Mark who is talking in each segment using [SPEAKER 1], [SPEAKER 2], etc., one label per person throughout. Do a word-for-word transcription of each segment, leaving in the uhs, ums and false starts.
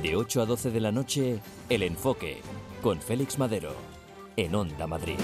[SPEAKER 1] De ocho a doce de la noche, El Enfoque, con Félix Madero, en Onda Madrid.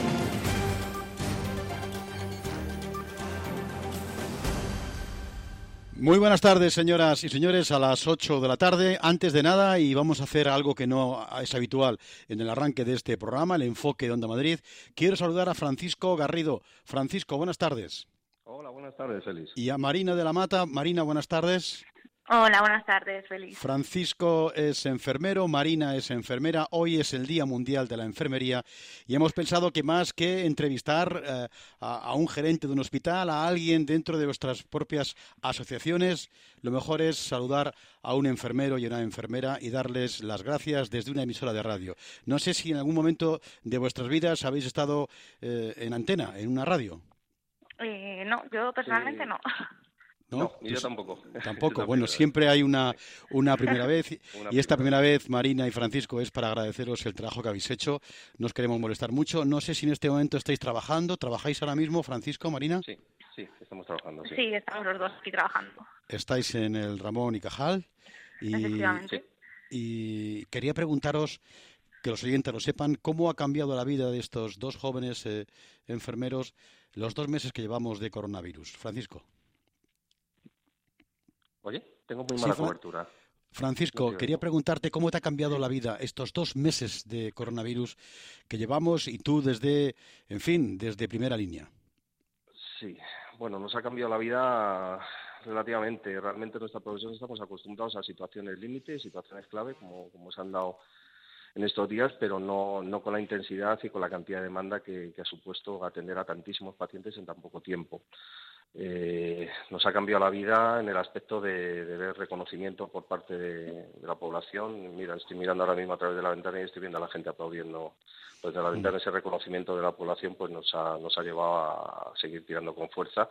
[SPEAKER 2] Muy buenas tardes, señoras y señores, a las ocho de la tarde. Antes de nada, y vamos a hacer algo que no es habitual en el arranque de este programa, El Enfoque de Onda Madrid, quiero saludar a Francisco Garrido. Francisco, buenas tardes.
[SPEAKER 3] Hola, buenas tardes, Félix.
[SPEAKER 2] Y a Marina de la Mata. Marina, buenas tardes.
[SPEAKER 4] Hola, buenas tardes, Félix.
[SPEAKER 2] Francisco es enfermero, Marina es enfermera. Hoy es el Día Mundial de la Enfermería y hemos pensado que más que entrevistar eh, a, a un gerente de un hospital, a alguien dentro de vuestras propias asociaciones, lo mejor es saludar a un enfermero y una enfermera y darles las gracias desde una emisora de radio. No sé si en algún momento de vuestras vidas habéis estado eh, en antena, en una radio.
[SPEAKER 4] Eh, no, yo personalmente sí. no.
[SPEAKER 2] ¿No?
[SPEAKER 3] No, y yo tampoco.
[SPEAKER 2] Tampoco. Bueno, siempre hay una, una primera vez y, una y esta primera vez, Marina y Francisco, es para agradeceros el trabajo que habéis hecho. No os queremos molestar mucho. No sé si en este momento estáis trabajando. ¿Trabajáis ahora mismo, Francisco, Marina?
[SPEAKER 3] Sí, sí, estamos trabajando. Sí,
[SPEAKER 4] sí estamos los dos aquí trabajando.
[SPEAKER 2] Estáis en el Ramón y Cajal. Y,
[SPEAKER 4] Efectivamente.
[SPEAKER 2] Y quería preguntaros, que los oyentes lo sepan, ¿cómo ha cambiado la vida de estos dos jóvenes eh, enfermeros los dos meses que llevamos de coronavirus? Francisco.
[SPEAKER 3] Oye, tengo muy mala sí, cobertura.
[SPEAKER 2] Francisco, no quería preguntarte cómo te ha cambiado la vida estos dos meses de coronavirus que llevamos y tú desde, en fin, desde primera línea.
[SPEAKER 3] Sí, bueno, nos ha cambiado la vida relativamente. Realmente en nuestra profesión estamos acostumbrados a situaciones límites, situaciones clave, como, como se han dado en estos días, pero no, no con la intensidad y con la cantidad de demanda que, que ha supuesto atender a tantísimos pacientes en tan poco tiempo. Eh, nos ha cambiado la vida en el aspecto de, de ver reconocimiento por parte de, de la población. Mira, estoy mirando ahora mismo a través de la ventana y estoy viendo a la gente aplaudiendo desde la ventana. Ese reconocimiento de la población pues nos ha, nos ha llevado a seguir tirando con fuerza.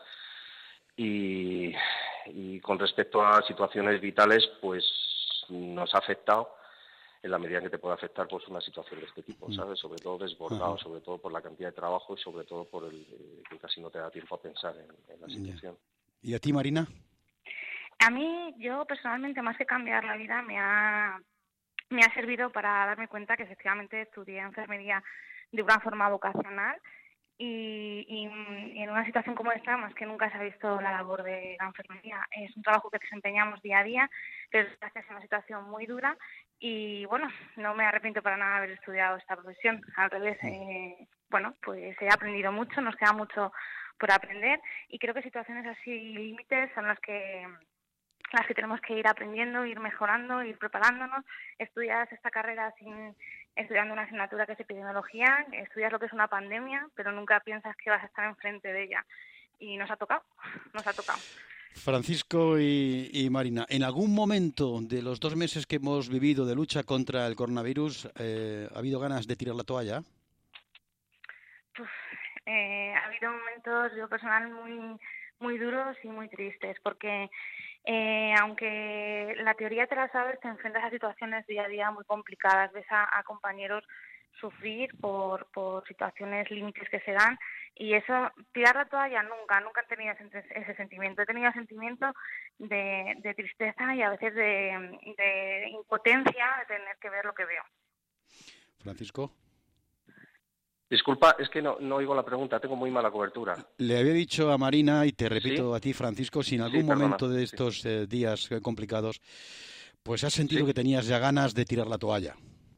[SPEAKER 3] Y, y con respecto a situaciones vitales, pues nos ha afectado en la medida en que te puede afectar pues una situación de este tipo, ¿sabes? Sobre todo desbordado, uh-huh. sobre todo por la cantidad de trabajo y sobre todo por el eh, que casi no te da tiempo a pensar en, en la situación.
[SPEAKER 2] ¿Y a ti, Marina?
[SPEAKER 4] A mí, yo personalmente, más que cambiar la vida, me ha, me ha servido para darme cuenta que efectivamente estudié enfermería de una forma vocacional y, y, y en una situación como esta, más que nunca se ha visto la labor de la enfermería. Es un trabajo que desempeñamos día a día, pero es una situación muy dura. Y bueno, no me arrepiento para nada de haber estudiado esta profesión. Al revés, eh, bueno, pues he aprendido mucho, nos queda mucho por aprender y creo que situaciones así límites son las que las que tenemos que ir aprendiendo, ir mejorando, ir preparándonos. Estudias esta carrera sin estudiando una asignatura que es epidemiología, estudias lo que es una pandemia, pero nunca piensas que vas a estar enfrente de ella. Y nos ha tocado, nos ha tocado.
[SPEAKER 2] Francisco y, y Marina, ¿en algún momento de los dos meses que hemos vivido de lucha contra el coronavirus eh, ha habido ganas de tirar la toalla?
[SPEAKER 4] Pues, eh, ha habido momentos, yo personal, muy muy duros y muy tristes, porque eh, aunque la teoría te la sabes, te enfrentas a situaciones día a día muy complicadas, ves a, a compañeros sufrir por, por situaciones límites que se dan y eso, tirar la toalla nunca, nunca he tenido ese, ese sentimiento. He tenido sentimiento de, de tristeza y a veces de, de impotencia de tener que ver lo que veo.
[SPEAKER 2] Francisco.
[SPEAKER 3] Disculpa, es que no, no oigo la pregunta, tengo muy mala cobertura.
[SPEAKER 2] Le había dicho a Marina, y te repito ¿Sí? a ti, Francisco, si en algún
[SPEAKER 3] sí,
[SPEAKER 2] momento de estos sí. eh, días complicados, pues has sentido ¿Sí? que tenías ya ganas de tirar la toalla.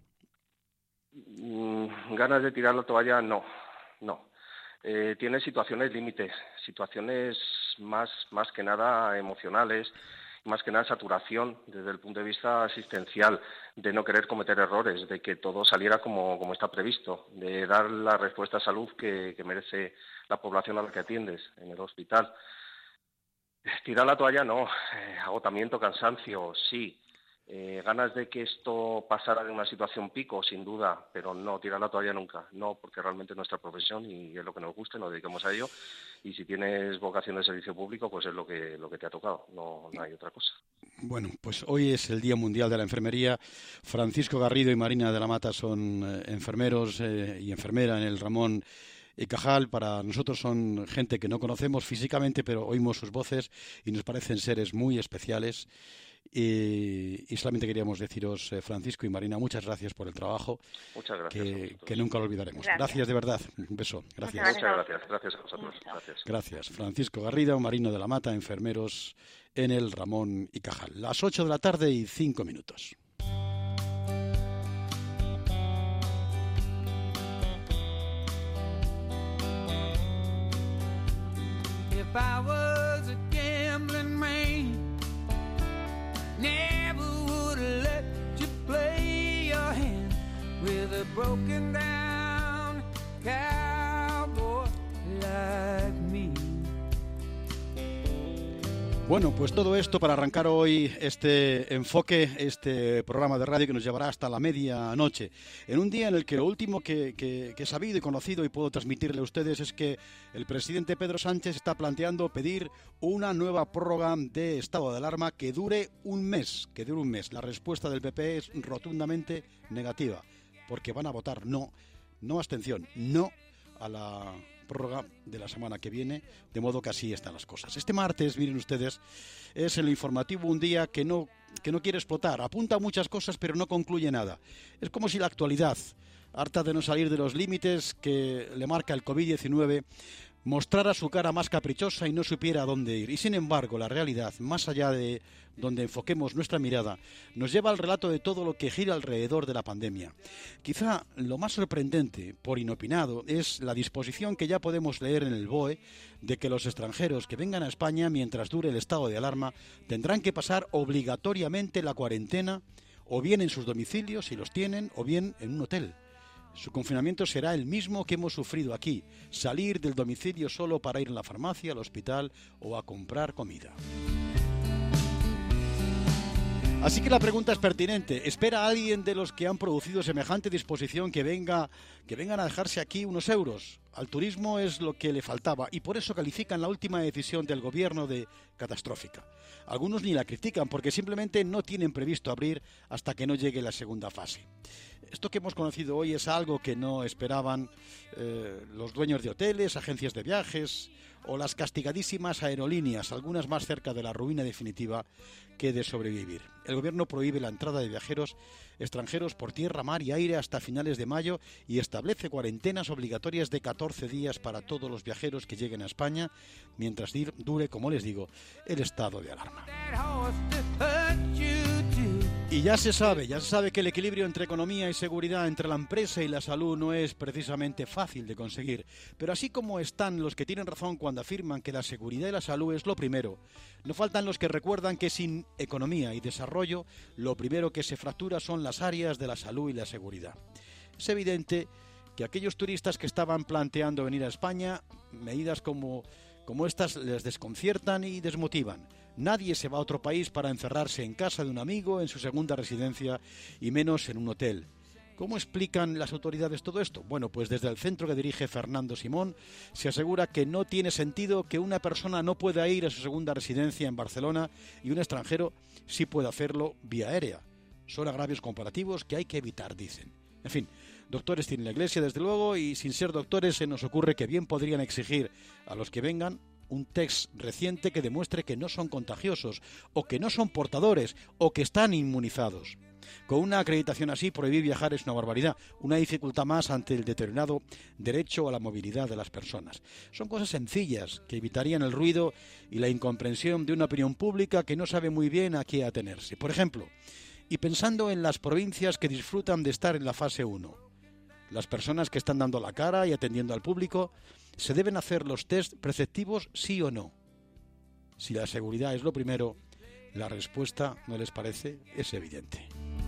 [SPEAKER 3] Mm, ganas de tirar la toalla, no, no. Eh, tiene situaciones límites, situaciones más, más que nada emocionales, más que nada saturación desde el punto de vista asistencial, de no querer cometer errores, de que todo saliera como, como está previsto, de dar la respuesta a salud que, que merece la población a la que atiendes en el hospital. Tirar la toalla no, eh, agotamiento, cansancio, sí. Eh, ganas de que esto pasara de una situación pico, sin duda, pero no tirar la toalla nunca, no, porque realmente es nuestra profesión y es lo que nos gusta y nos dedicamos a ello, y si tienes vocación de servicio público, pues es lo que, lo que te ha tocado, no, no hay otra cosa.
[SPEAKER 2] Bueno, pues hoy es el Día Mundial de la Enfermería. Francisco Garrido y Marina de la Mata son eh, enfermeros eh, y enfermera en el Ramón y Cajal. Para nosotros son gente que no conocemos físicamente, pero oímos sus voces y nos parecen seres muy especiales. Y, y solamente queríamos deciros, eh, Francisco y Marina, muchas gracias por el trabajo.
[SPEAKER 3] Muchas gracias.
[SPEAKER 2] Que, que nunca lo olvidaremos.
[SPEAKER 4] Gracias.
[SPEAKER 2] Gracias de verdad. Un beso. Gracias.
[SPEAKER 3] Muchas gracias. Gracias a vosotros. Gracias.
[SPEAKER 2] Gracias. Francisco Garrido, Marino de la Mata, enfermeros en el Ramón y Cajal. Las ocho de la tarde y cinco minutos.
[SPEAKER 5] If I was a gambling man, never would have let you play your hand with a broken down cowboy like me.
[SPEAKER 2] Bueno, pues todo esto para arrancar hoy este enfoque, este programa de radio que nos llevará hasta la medianoche, en un día en el que lo último que, que, que he sabido y conocido y puedo transmitirle a ustedes es que el presidente Pedro Sánchez está planteando pedir una nueva prórroga de estado de alarma que dure un mes, que dure un mes. La respuesta del P P es rotundamente negativa, porque van a votar no, no abstención, no a la prórroga de la semana que viene, de modo que así están las cosas. Este martes, miren ustedes, es el informativo un día que no, que no quiere explotar, apunta a muchas cosas pero no concluye nada. Es como si la actualidad, harta de no salir de los límites que le marca el covid diecinueve, mostrara su cara más caprichosa y no supiera a dónde ir. Y sin embargo, la realidad, más allá de donde enfoquemos nuestra mirada, nos lleva al relato de todo lo que gira alrededor de la pandemia. Quizá lo más sorprendente, por inopinado, es la disposición que ya podemos leer en el B O E de que los extranjeros que vengan a España mientras dure el estado de alarma tendrán que pasar obligatoriamente la cuarentena, o bien en sus domicilios, si los tienen, o bien en un hotel. Su confinamiento será el mismo que hemos sufrido aquí, salir del domicilio solo para ir a la farmacia, al hospital o a comprar comida. Así que la pregunta es pertinente. ¿Espera alguien de los que han producido semejante disposición que venga, que vengan a dejarse aquí unos euros? Al turismo es lo que le faltaba y por eso califican la última decisión del gobierno de catastrófica. Algunos ni la critican porque simplemente no tienen previsto abrir hasta que no llegue la segunda fase. Esto que hemos conocido hoy es algo que no esperaban eh, los dueños de hoteles, agencias de viajes o las castigadísimas aerolíneas, algunas más cerca de la ruina definitiva que de sobrevivir. El gobierno prohíbe la entrada de viajeros extranjeros por tierra, mar y aire hasta finales de mayo y establece cuarentenas obligatorias de catorce días para todos los viajeros que lleguen a España mientras dure, como les digo, el estado de alarma. Y ya se sabe, ya se sabe que el equilibrio entre economía y seguridad, entre la empresa y la salud no es precisamente fácil de conseguir. Pero así como están los que tienen razón cuando afirman que la seguridad y la salud es lo primero, no faltan los que recuerdan que sin economía y desarrollo, lo primero que se fractura son las áreas de la salud y la seguridad. Es evidente que aquellos turistas que estaban planteando venir a España, medidas como, como estas les desconciertan y desmotivan. Nadie se va a otro país para encerrarse en casa de un amigo, en su segunda residencia y menos en un hotel. ¿Cómo explican las autoridades todo esto? Bueno, pues desde el centro que dirige Fernando Simón se asegura que no tiene sentido que una persona no pueda ir a su segunda residencia en Barcelona y un extranjero sí puede hacerlo vía aérea. Son agravios comparativos que hay que evitar, dicen. En fin, doctores tiene la Iglesia, desde luego, y sin ser doctores se nos ocurre que bien podrían exigir a los que vengan un test reciente que demuestre que no son contagiosos, o que no son portadores, o que están inmunizados. Con una acreditación así, prohibir viajar es una barbaridad, una dificultad más ante el deteriorado derecho a la movilidad de las personas. Son cosas sencillas que evitarían el ruido y la incomprensión de una opinión pública que no sabe muy bien a qué atenerse. Por ejemplo, y pensando en las provincias que disfrutan de estar en la fase uno, las personas que están dando la cara y atendiendo al público, ¿se deben hacer los test preceptivos sí o no? Si la seguridad es lo primero, la respuesta, ¿no les parece? Es evidente.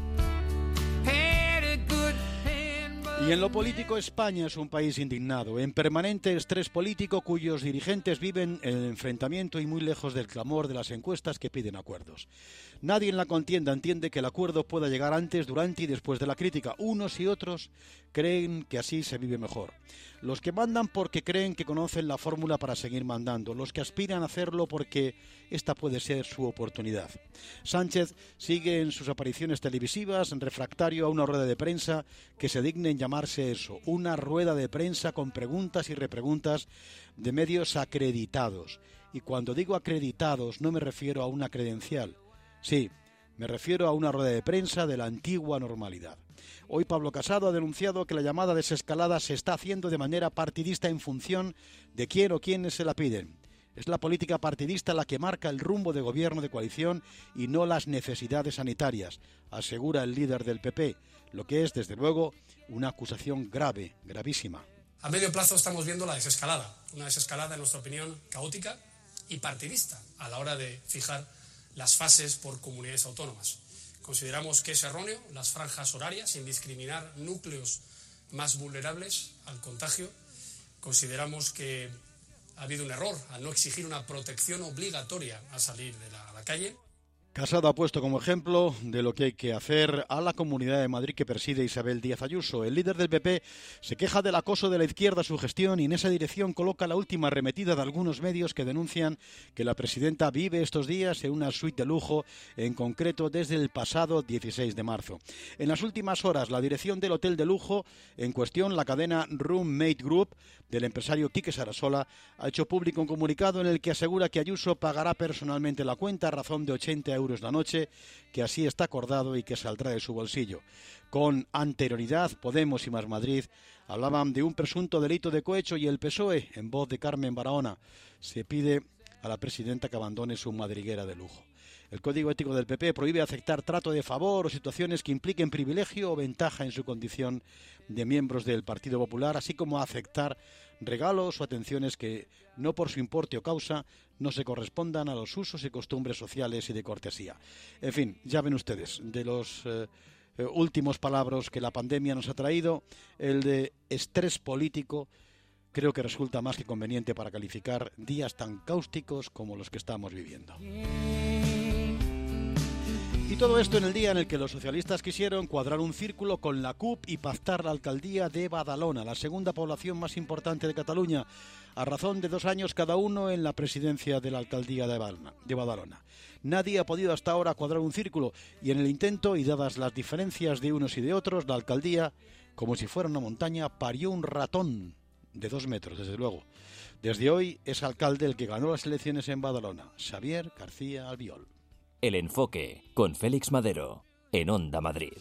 [SPEAKER 2] Y en lo político, España es un país indignado, en permanente estrés político cuyos dirigentes viven el enfrentamiento y muy lejos del clamor de las encuestas que piden acuerdos. Nadie en la contienda entiende que el acuerdo pueda llegar antes, durante y después de la crítica. Unos y otros creen que así se vive mejor. Los que mandan porque creen que conocen la fórmula para seguir mandando. Los que aspiran a hacerlo porque esta puede ser su oportunidad. Sánchez sigue en sus apariciones televisivas refractario a una rueda de prensa que se digne en llamarse eso, una rueda de prensa con preguntas y repreguntas de medios acreditados. Y cuando digo acreditados no me refiero a una credencial. Sí, Me refiero a una rueda de prensa de la antigua normalidad. Hoy Pablo Casado ha denunciado que la llamada desescalada se está haciendo de manera partidista en función de quién o quiénes se la piden. Es la política partidista la que marca el rumbo de gobierno de coalición y no las necesidades sanitarias, asegura el líder del P P, lo que es, desde luego, una acusación grave, gravísima.
[SPEAKER 6] A medio plazo estamos viendo la desescalada, una desescalada, en nuestra opinión, caótica y partidista a la hora de fijar las fases por comunidades autónomas. Consideramos que es erróneo las franjas horarias, sin discriminar núcleos más vulnerables al contagio. Consideramos que ha habido un error al no exigir una protección obligatoria al salir de la, a la calle.
[SPEAKER 2] Casado ha puesto como ejemplo de lo que hay que hacer a la Comunidad de Madrid que preside Isabel Díaz Ayuso. El líder del P P se queja del acoso de la izquierda a su gestión y en esa dirección coloca la última arremetida de algunos medios que denuncian que la presidenta vive estos días en una suite de lujo, en concreto desde el pasado dieciséis de marzo. En las últimas horas, la dirección del hotel de lujo en cuestión, la cadena Roommate Group del empresario Quique Sarasola, ha hecho público un comunicado en el que asegura que Ayuso pagará personalmente la cuenta a razón de ochenta euros la noche, que así está acordado y que saldrá de su bolsillo. Con anterioridad, Podemos y Más Madrid hablaban de un presunto delito de cohecho y el P S O E, en voz de Carmen Barahona, se pide a la presidenta que abandone su madriguera de lujo. El Código Ético del P P prohíbe aceptar trato de favor o situaciones que impliquen privilegio o ventaja en su condición de miembros del Partido Popular, así como aceptar regalos o atenciones que, no por su importe o causa, no se correspondan a los usos y costumbres sociales y de cortesía. En fin, ya ven ustedes, de los eh, eh, últimos palabras que la pandemia nos ha traído, el de estrés político creo que resulta más que conveniente para calificar días tan cáusticos como los que estamos viviendo. Y todo esto en el día en el que los socialistas quisieron cuadrar un círculo con la C U P y pactar la alcaldía de Badalona, la segunda población más importante de Cataluña, a razón de dos años cada uno en la presidencia de la alcaldía de Badalona. Nadie ha podido hasta ahora cuadrar un círculo y en el intento, y dadas las diferencias de unos y de otros, la alcaldía, como si fuera una montaña, parió un ratón de dos metros, desde luego. Desde hoy es alcalde el que ganó las elecciones en Badalona, Xavier García Albiol.
[SPEAKER 1] El Enfoque, con Félix Madero, en Onda Madrid.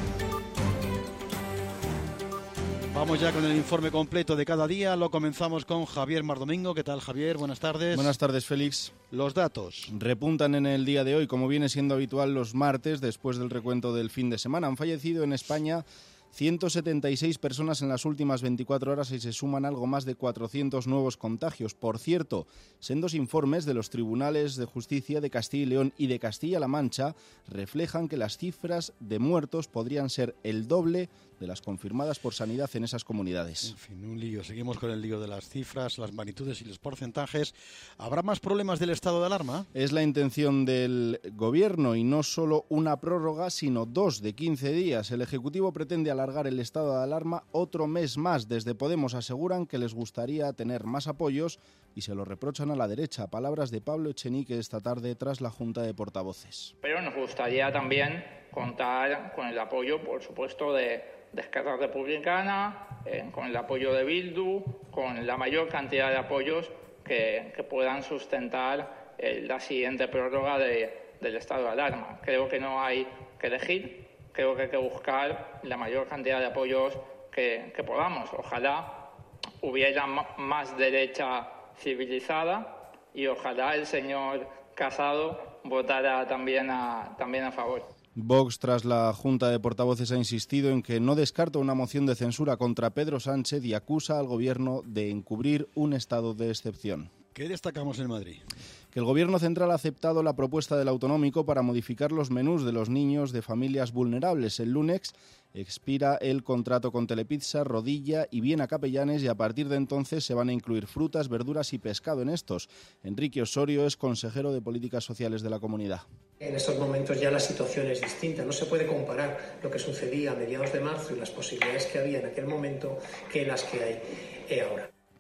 [SPEAKER 2] Vamos ya con el informe completo de cada día. Lo comenzamos con Javier Mardomingo. ¿Qué tal, Javier? Buenas tardes.
[SPEAKER 7] Buenas tardes, Félix.
[SPEAKER 2] Los datos.
[SPEAKER 7] Repuntan en el día de hoy, como viene siendo habitual los martes, después del recuento del fin de semana. Han fallecido en España ciento setenta y seis personas en las últimas veinticuatro horas y se suman algo más de cuatrocientos nuevos contagios. Por cierto, sendos informes de los tribunales de justicia de Castilla y León y de Castilla-La Mancha reflejan que las cifras de muertos podrían ser el doble de las confirmadas por Sanidad en esas comunidades.
[SPEAKER 2] En fin, un lío. Seguimos con el lío de las cifras, las magnitudes y los porcentajes. ¿Habrá más problemas del estado de alarma?
[SPEAKER 7] Es la intención del Gobierno y no solo una prórroga, sino dos de quince días. El Ejecutivo pretende alargar el estado de alarma otro mes más. Desde Podemos aseguran que les gustaría tener más apoyos y se lo reprochan a la derecha. Palabras de Pablo Echenique esta tarde tras la Junta de Portavoces.
[SPEAKER 8] Pero nos gustaría también contar con el apoyo, por supuesto, de, de Esquerra Republicana, eh, con el apoyo de Bildu, con la mayor cantidad de apoyos que, que puedan sustentar eh, la siguiente prórroga de, del estado de alarma. Creo que no hay que elegir, creo que hay que buscar la mayor cantidad de apoyos que, que podamos. Ojalá hubiera más derecha civilizada y ojalá el señor Casado votara también a, también a favor.
[SPEAKER 7] Vox, tras la Junta de Portavoces, ha insistido en que no descarta una moción de censura contra Pedro Sánchez y acusa al Gobierno de encubrir un estado de excepción.
[SPEAKER 2] ¿Qué destacamos en Madrid?
[SPEAKER 7] Que el Gobierno central ha aceptado la propuesta del autonómico para modificar los menús de los niños de familias vulnerables. El lunes expira el contrato con Telepizza, Rodilla y Viena Capellanes y a partir de entonces se van a incluir frutas, verduras y pescado en estos. Enrique Osorio es consejero de Políticas Sociales de la comunidad.
[SPEAKER 9] En estos momentos ya la situación es distinta. No se puede comparar lo que sucedía a mediados de marzo y las posibilidades que había en aquel momento que las que hay ahora.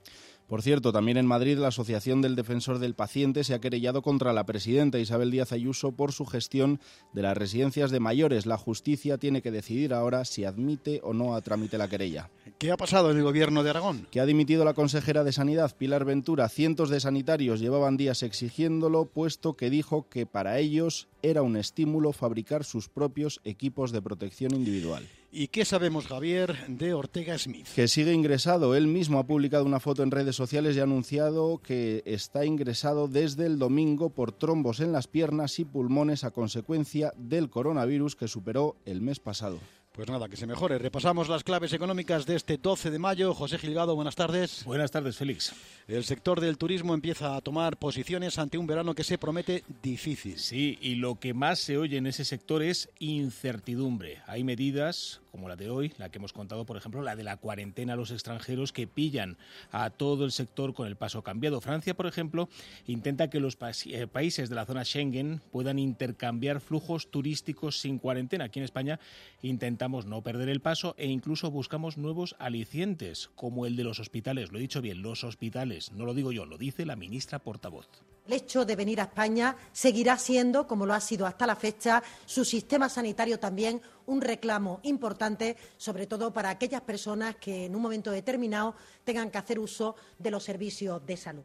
[SPEAKER 7] Por cierto, también en Madrid la Asociación del Defensor del Paciente se ha querellado contra la presidenta Isabel Díaz Ayuso por su gestión de las residencias de mayores. La justicia tiene que decidir ahora si admite o no a trámite la querella.
[SPEAKER 2] ¿Qué ha pasado en el gobierno de Aragón?
[SPEAKER 7] Que ha dimitido la consejera de Sanidad, Pilar Ventura. Cientos de sanitarios llevaban días exigiéndolo, puesto que dijo que para ellos era un estímulo fabricar sus propios equipos de protección individual.
[SPEAKER 2] ¿Y qué sabemos, Javier, de Ortega Smith?
[SPEAKER 7] Que sigue ingresado. Él mismo ha publicado una foto en redes sociales y ha anunciado que está ingresado desde el domingo por trombos en las piernas y pulmones a consecuencia del coronavirus que superó el mes pasado.
[SPEAKER 2] Pues nada, que se mejore. Repasamos las claves económicas de este doce de mayo. José Gilgado, buenas tardes.
[SPEAKER 10] Buenas tardes, Félix.
[SPEAKER 2] El sector del turismo empieza a tomar posiciones ante un verano que se promete difícil.
[SPEAKER 10] Sí, y lo que más se oye en ese sector es incertidumbre. Hay medidas como la de hoy, la que hemos contado, por ejemplo, la de la cuarentena a los extranjeros que pillan a todo el sector con el paso cambiado. Francia, por ejemplo, intenta que los pa- eh, países de la zona Schengen puedan intercambiar flujos turísticos sin cuarentena. Aquí en España intentamos no perder el paso e incluso buscamos nuevos alicientes, como el de los hospitales. Lo he dicho bien, los hospitales. No lo digo yo, lo dice la ministra portavoz.
[SPEAKER 11] El hecho de venir a España seguirá siendo, como lo ha sido hasta la fecha, su sistema sanitario también un reclamo importante, sobre todo para aquellas personas que en un momento determinado tengan que hacer uso de los servicios de salud.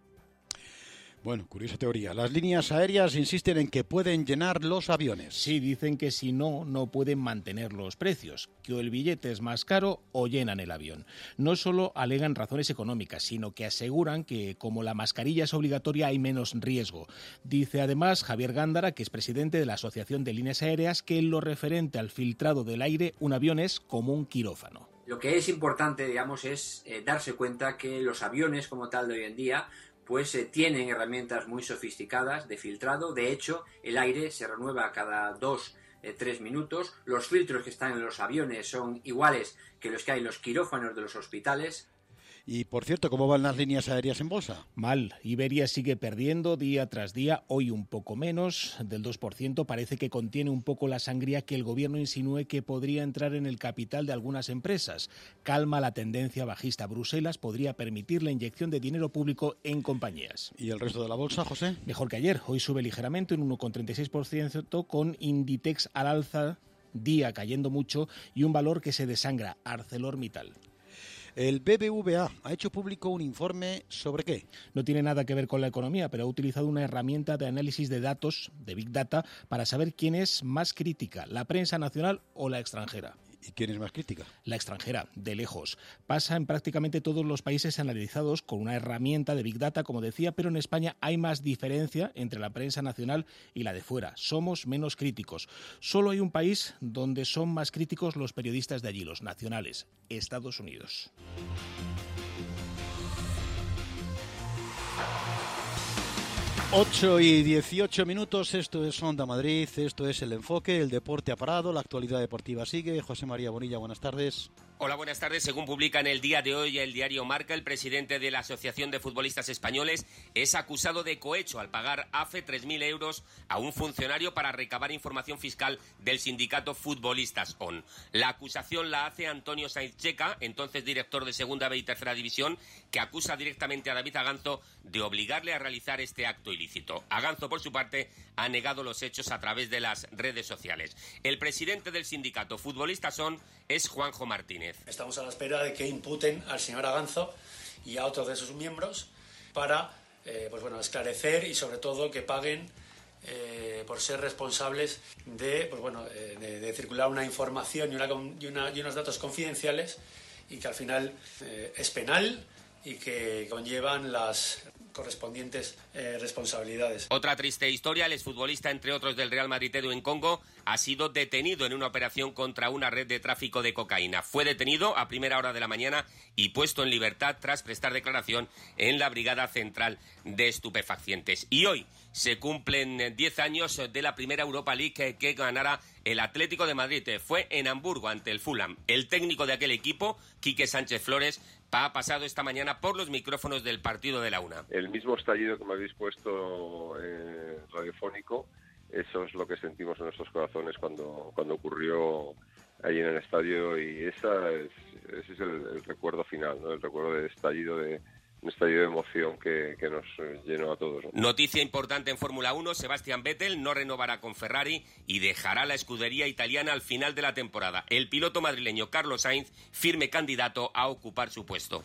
[SPEAKER 2] Bueno, curiosa teoría. Las líneas aéreas insisten en que pueden llenar los aviones.
[SPEAKER 10] Sí, dicen que si no, no pueden mantener los precios, que o el billete es más caro o llenan el avión. No solo alegan razones económicas, sino que aseguran que como la mascarilla es obligatoria hay menos riesgo. Dice además Javier Gándara, que es presidente de la Asociación de Líneas Aéreas, que en lo referente al filtrado del aire, un avión es como un quirófano.
[SPEAKER 12] Lo que es importante, digamos, es eh, darse cuenta que los aviones como tal de hoy en día pues eh, tienen herramientas muy sofisticadas de filtrado. De hecho, el aire se renueva cada dos, eh, tres minutos. Los filtros que están en los aviones son iguales que los que hay en los quirófanos de los hospitales.
[SPEAKER 2] Y, por cierto, ¿cómo van las líneas aéreas en bolsa?
[SPEAKER 10] Mal. Iberia sigue perdiendo día tras día, hoy un poco menos, del dos por ciento. Parece que contiene un poco la sangría que el gobierno insinúe que podría entrar en el capital de algunas empresas. Calma la tendencia bajista. Bruselas podría permitir la inyección de dinero público en compañías.
[SPEAKER 2] ¿Y el resto de la bolsa, José?
[SPEAKER 10] Mejor que ayer. Hoy sube ligeramente, un uno coma treinta y seis por ciento, con Inditex al alza, día cayendo mucho, y un valor que se desangra, ArcelorMittal.
[SPEAKER 2] El B B V A ha hecho público un informe ¿sobre qué?
[SPEAKER 10] No tiene nada que ver con la economía, pero ha utilizado una herramienta de análisis de datos, de Big Data, para saber quién es más crítica, la prensa nacional o la extranjera.
[SPEAKER 2] ¿Y quién es más crítica?
[SPEAKER 10] La extranjera, de lejos. Pasa en prácticamente todos los países analizados con una herramienta de Big Data, como decía, pero en España hay más diferencia entre la prensa nacional y la de fuera. Somos menos críticos. Solo hay un país donde son más críticos los periodistas de allí, los nacionales, Estados Unidos.
[SPEAKER 2] ocho y dieciocho minutos, esto es Onda Madrid, esto es El Enfoque, el deporte ha parado, la actualidad deportiva sigue. José María Bonilla, buenas tardes.
[SPEAKER 13] Hola, buenas tardes. Según publica en el día de hoy el diario Marca, el presidente de la Asociación de Futbolistas Españoles es acusado de cohecho al pagar A F E tres mil euros a un funcionario para recabar información fiscal del sindicato Futbolistas O N. La acusación la hace Antonio Sainz Checa, entonces director de Segunda B y Tercera División, que acusa directamente a David Aganzo de obligarle a realizar este acto ilícito. Aganzo, por su parte, ha negado los hechos a través de las redes sociales. El presidente del sindicato Futbolistas O N es Juanjo Martínez.
[SPEAKER 9] Estamos a la espera de que imputen al señor Aganzo y a otros de sus miembros para eh, pues bueno, esclarecer y sobre todo que paguen eh, por ser responsables de, pues bueno, eh, de, de circular una información y, una, y, una, y unos datos confidenciales y que al final eh, es penal y que conllevan las correspondientes eh, responsabilidades.
[SPEAKER 13] Otra triste historia, el exfutbolista, entre otros del Real Madrid, Edwin Congo, ha sido detenido en una operación contra una red de tráfico de cocaína. Fue detenido a primera hora de la mañana y puesto en libertad tras prestar declaración en la Brigada Central de Estupefacientes. Y hoy se cumplen diez años de la primera Europa League que ganara el Atlético de Madrid. Fue en Hamburgo ante el Fulham. El técnico de aquel equipo, Quique Sánchez Flores, ha pasado esta mañana por los micrófonos del partido de la Una.
[SPEAKER 14] El mismo estallido que me habéis puesto eh, radiofónico, eso es lo que sentimos en nuestros corazones cuando, cuando ocurrió allí en el estadio, y esa es, ese es el, el recuerdo final, ¿no? El recuerdo del estallido de, un estallido de emoción que, que nos llenó a todos, ¿no?
[SPEAKER 13] Noticia importante en Fórmula uno, Sebastian Vettel no renovará con Ferrari y dejará la escudería italiana al final de la temporada. El piloto madrileño Carlos Sainz, firme candidato a ocupar su puesto.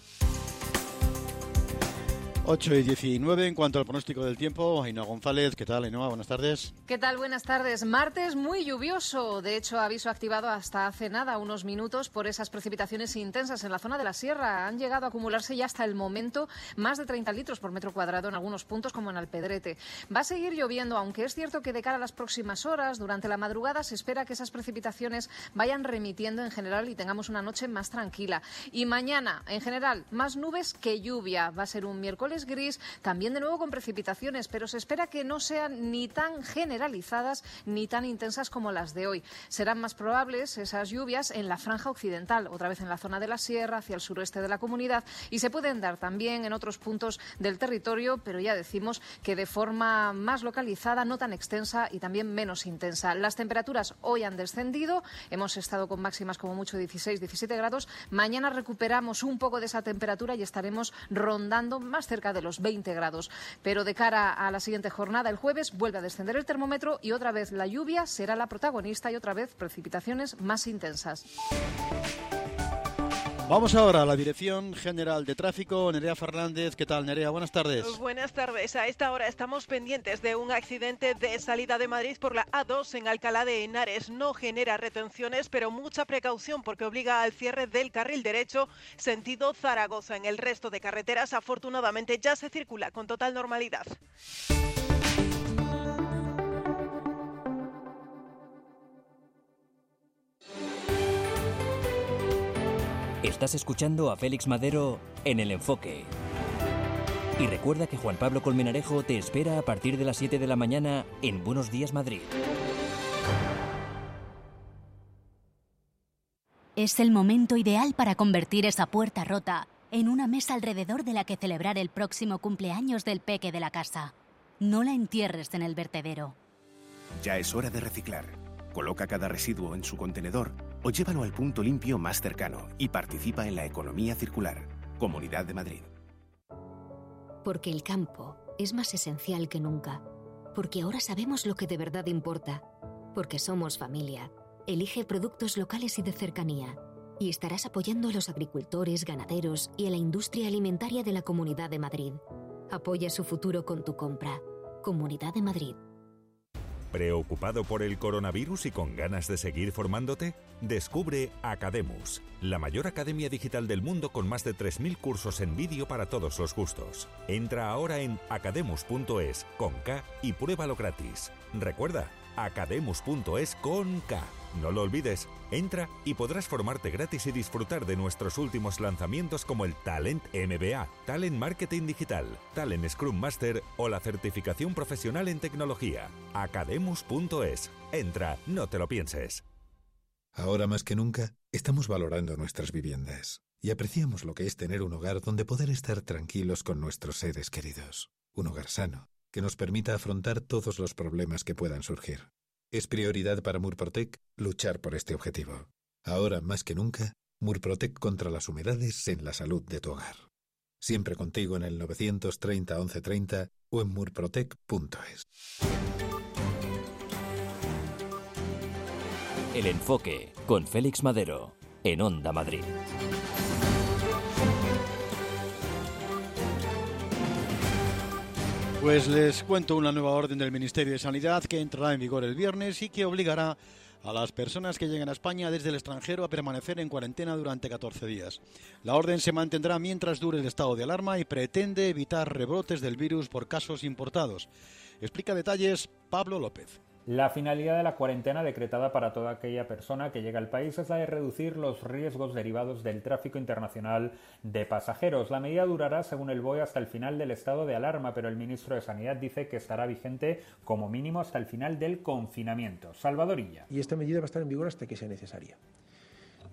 [SPEAKER 2] ocho y diecinueve en cuanto al pronóstico del tiempo. Ainhoa González, ¿qué tal, Ainhoa? Buenas tardes.
[SPEAKER 15] ¿Qué tal? Buenas tardes. Martes muy lluvioso. De hecho, aviso activado hasta hace nada, unos minutos, por esas precipitaciones intensas en la zona de la sierra. Han llegado a acumularse ya hasta el momento más de treinta litros por metro cuadrado en algunos puntos, como en Alpedrete. Va a seguir lloviendo, aunque es cierto que de cara a las próximas horas, durante la madrugada, se espera que esas precipitaciones vayan remitiendo en general y tengamos una noche más tranquila. Y mañana, en general, más nubes que lluvia. Va a ser un miércoles gris, también de nuevo con precipitaciones, pero se espera que no sean ni tan generalizadas ni tan intensas como las de hoy. Serán más probables esas lluvias en la franja occidental, otra vez en la zona de la sierra, hacia el suroeste de la comunidad, y se pueden dar también en otros puntos del territorio, pero ya decimos que de forma más localizada, no tan extensa y también menos intensa. Las temperaturas hoy han descendido, hemos estado con máximas como mucho dieciséis, diecisiete grados. Mañana recuperamos un poco de esa temperatura y estaremos rondando más cerca de los veinte grados. Pero de cara a la siguiente jornada, el jueves, vuelve a descender el termómetro y otra vez la lluvia será la protagonista y otra vez precipitaciones más intensas.
[SPEAKER 2] Vamos ahora a la Dirección General de Tráfico. Nerea Fernández, ¿qué tal, Nerea? Buenas tardes.
[SPEAKER 16] Buenas tardes. A esta hora estamos pendientes de un accidente de salida de Madrid por la A dos en Alcalá de Henares. No genera retenciones, pero mucha precaución porque obliga al cierre del carril derecho sentido Zaragoza. En el resto de carreteras, afortunadamente, ya se circula con total normalidad.
[SPEAKER 1] Estás escuchando a Félix Madero en El Enfoque. Y recuerda que Juan Pablo Colmenarejo te espera a partir de las siete de la mañana en Buenos Días Madrid.
[SPEAKER 17] Es el momento ideal para convertir esa puerta rota en una mesa alrededor de la que celebrar el próximo cumpleaños del peque de la casa. No la entierres en el vertedero.
[SPEAKER 18] Ya es hora de reciclar. Coloca cada residuo en su contenedor o llévalo al punto limpio más cercano y participa en la economía circular. Comunidad de Madrid.
[SPEAKER 19] Porque el campo es más esencial que nunca. Porque ahora sabemos lo que de verdad importa. Porque somos familia. Elige productos locales y de cercanía. Y estarás apoyando a los agricultores, ganaderos y a la industria alimentaria de la Comunidad de Madrid. Apoya su futuro con tu compra. Comunidad de Madrid.
[SPEAKER 20] ¿Preocupado por el coronavirus y con ganas de seguir formándote? Descubre Academus, la mayor academia digital del mundo con más de tres mil cursos en vídeo para todos los gustos. Entra ahora en academus punto es con K y pruébalo gratis. Recuerda, academus punto es con K. No lo olvides, entra y podrás formarte gratis y disfrutar de nuestros últimos lanzamientos como el Talent M B A, Talent Marketing Digital, Talent Scrum Master o la certificación profesional en tecnología. academus punto es. Entra, no te lo pienses.
[SPEAKER 21] Ahora más que nunca, estamos valorando nuestras viviendas y apreciamos lo que es tener un hogar donde poder estar tranquilos con nuestros seres queridos. Un hogar sano, que nos permita afrontar todos los problemas que puedan surgir. Es prioridad para Murprotec luchar por este objetivo. Ahora más que nunca, Murprotec contra las humedades en la salud de tu hogar. Siempre contigo en el novecientos treinta once treinta o en murprotec punto es.
[SPEAKER 1] El Enfoque con Félix Madero en Onda Madrid.
[SPEAKER 2] Pues les cuento una nueva orden del Ministerio de Sanidad que entrará en vigor el viernes y que obligará a las personas que lleguen a España desde el extranjero a permanecer en cuarentena durante catorce días. La orden se mantendrá mientras dure el estado de alarma y pretende evitar rebrotes del virus por casos importados. Explica detalles Pablo López.
[SPEAKER 22] La finalidad de la cuarentena decretada para toda aquella persona que llega al país es la de reducir los riesgos derivados del tráfico internacional de pasajeros. La medida durará, según el B O E, hasta el final del estado de alarma, pero el ministro de Sanidad dice que estará vigente como mínimo hasta el final del confinamiento. Salvador Illa.
[SPEAKER 23] Y esta medida va a estar en vigor hasta que sea necesaria.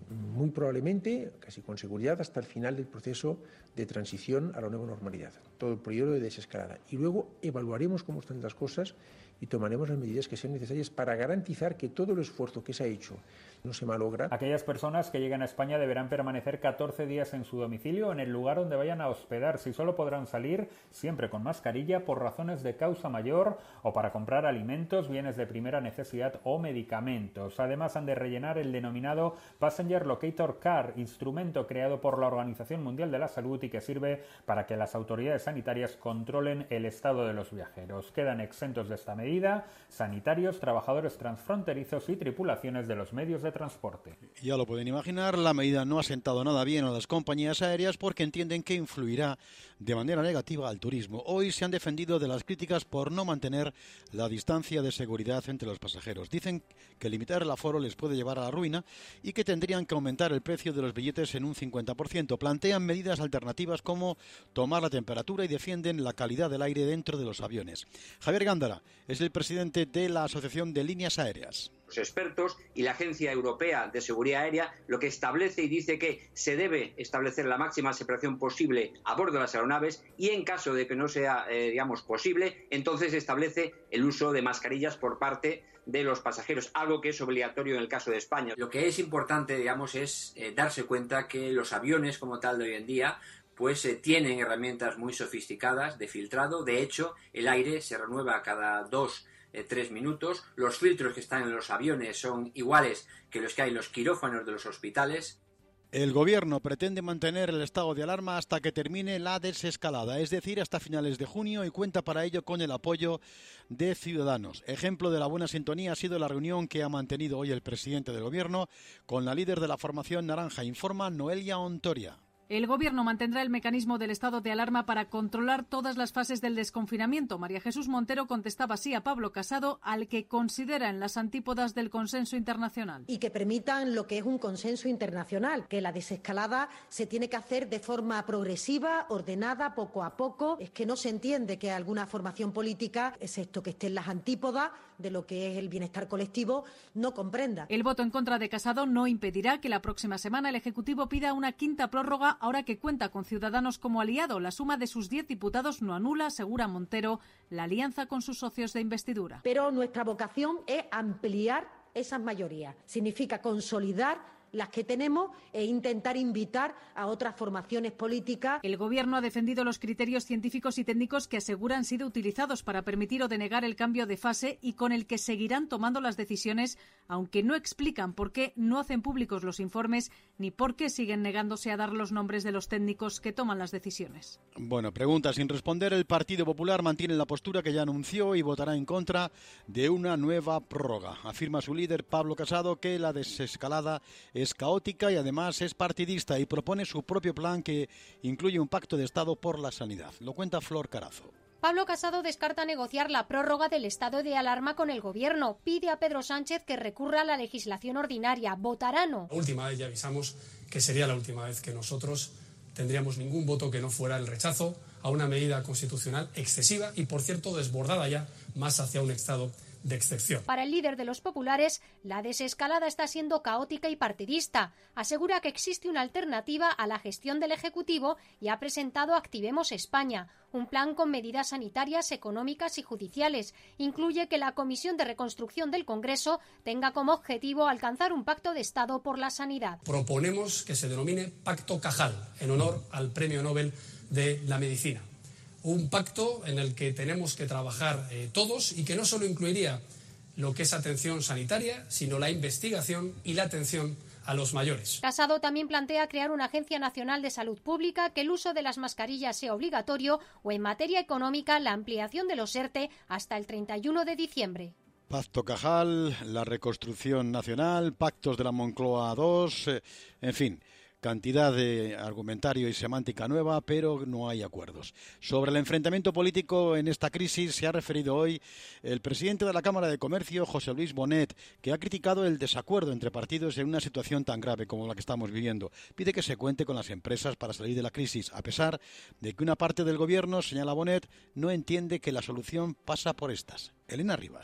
[SPEAKER 3] muy probablemente, casi con seguridad, hasta el final del proceso de transición a la nueva normalidad, todo el periodo de desescalada. Y luego evaluaremos cómo están las cosas y tomaremos las medidas que sean necesarias para garantizar que todo el esfuerzo que se ha hecho no se malogra.
[SPEAKER 22] Aquellas personas que lleguen a España deberán permanecer catorce días en su domicilio en el lugar donde vayan a hospedarse y solo podrán salir siempre con mascarilla por razones de causa mayor o para comprar alimentos, bienes de primera necesidad o medicamentos. Además, han de rellenar el denominado Passenger Locator Card, instrumento creado por la Organización Mundial de la Salud y que sirve para que las autoridades sanitarias controlen el estado de los viajeros. Quedan exentos de esta medida sanitarios, trabajadores transfronterizos y tripulaciones de los medios de transporte.
[SPEAKER 2] Ya lo pueden imaginar, la medida no ha sentado nada bien a las compañías aéreas porque entienden que influirá de manera negativa al turismo. Hoy se han defendido de las críticas por no mantener la distancia de seguridad entre los pasajeros. Dicen que limitar el aforo les puede llevar a la ruina y que tendrían que aumentar el precio de los billetes en un cincuenta por ciento. Plantean medidas alternativas como tomar la temperatura y defienden la calidad del aire dentro de los aviones. Javier Gándara es el presidente de la Asociación de Líneas Aéreas.
[SPEAKER 4] Los expertos y la Agencia Europea de Seguridad Aérea lo que establece y dice que se debe establecer la máxima separación posible a bordo de las aeronaves y en caso de que no sea, eh, digamos, posible, entonces establece el uso de mascarillas por parte de los pasajeros, algo que es obligatorio en el caso de España.
[SPEAKER 12] Lo que es importante, digamos, es eh, darse cuenta que los aviones como tal de hoy en día pues eh, tienen herramientas muy sofisticadas de filtrado. De hecho, el aire se renueva cada dos Eh, tres minutos. Los filtros que están en los aviones son iguales que los que hay en los quirófanos de los hospitales.
[SPEAKER 2] El gobierno pretende mantener el estado de alarma hasta que termine la desescalada, es decir, hasta finales de junio, y cuenta para ello con el apoyo de Ciudadanos. Ejemplo de la buena sintonía ha sido la reunión que ha mantenido hoy el presidente del gobierno con la líder de la formación naranja, informa Noelia Ontoria.
[SPEAKER 23] El Gobierno mantendrá el mecanismo del estado de alarma para controlar todas las fases del desconfinamiento. María Jesús Montero contestaba así a Pablo Casado, al que considera en las antípodas del consenso internacional.
[SPEAKER 11] Y que permitan lo que es un consenso internacional, que la desescalada se tiene que hacer de forma progresiva, ordenada, poco a poco. Es que no se entiende que alguna formación política, excepto que esté en las antípodas de lo que es el bienestar colectivo, no comprenda.
[SPEAKER 23] El voto en contra de Casado no impedirá que la próxima semana el Ejecutivo pida una quinta prórroga ahora que cuenta con Ciudadanos como aliado. La suma de sus diez diputados no anula, asegura Montero, la alianza con sus socios de investidura.
[SPEAKER 11] Pero nuestra vocación es ampliar esas mayorías. Significa consolidar las que tenemos e intentar invitar a otras formaciones políticas.
[SPEAKER 23] El Gobierno ha defendido los criterios científicos y técnicos que aseguran han sido utilizados para permitir o denegar el cambio de fase y con el que seguirán tomando las decisiones, aunque no explican por qué no hacen públicos los informes ni por qué siguen negándose a dar los nombres de los técnicos que toman las decisiones.
[SPEAKER 2] Bueno, pregunta sin responder. El Partido Popular mantiene la postura que ya anunció y votará en contra de una nueva prórroga. Afirma su líder, Pablo Casado, que la desescalada es caótica y además es partidista y propone su propio plan que incluye un pacto de Estado por la sanidad. Lo cuenta Flor Carazo.
[SPEAKER 24] Pablo Casado descarta negociar la prórroga del estado de alarma con el Gobierno. Pide a Pedro Sánchez que recurra a la legislación ordinaria. Votará no.
[SPEAKER 6] La última vez ya avisamos que sería la última vez que nosotros tendríamos ningún voto que no fuera el rechazo a una medida constitucional excesiva y, por cierto, desbordada ya más hacia un estado de excepción.
[SPEAKER 24] Para el líder de los populares, la desescalada está siendo caótica y partidista. Asegura que existe una alternativa a la gestión del Ejecutivo y ha presentado Activemos España, un plan con medidas sanitarias, económicas y judiciales. Incluye que la Comisión de Reconstrucción del Congreso tenga como objetivo alcanzar un pacto de Estado por la sanidad.
[SPEAKER 6] Proponemos que se denomine Pacto Cajal, en honor al Premio Nobel de la Medicina. Un pacto en el que tenemos que trabajar eh, todos y que no solo incluiría lo que es atención sanitaria, sino la investigación y la atención a los mayores.
[SPEAKER 24] Casado también plantea crear una Agencia Nacional de Salud Pública, que el uso de las mascarillas sea obligatorio o, en materia económica, la ampliación de los ERTE hasta el treinta y uno de diciembre.
[SPEAKER 2] Pacto Cajal, la reconstrucción nacional, pactos de la Moncloa dos, eh, en fin, cantidad de argumentario y semántica nueva, pero no hay acuerdos. Sobre el enfrentamiento político en esta crisis se ha referido hoy el presidente de la Cámara de Comercio, José Luis Bonet, que ha criticado el desacuerdo entre partidos en una situación tan grave como la que estamos viviendo. Pide que se cuente con las empresas para salir de la crisis, a pesar de que una parte del gobierno, señala Bonet, no entiende que la solución pasa por estas. Elena Rivas.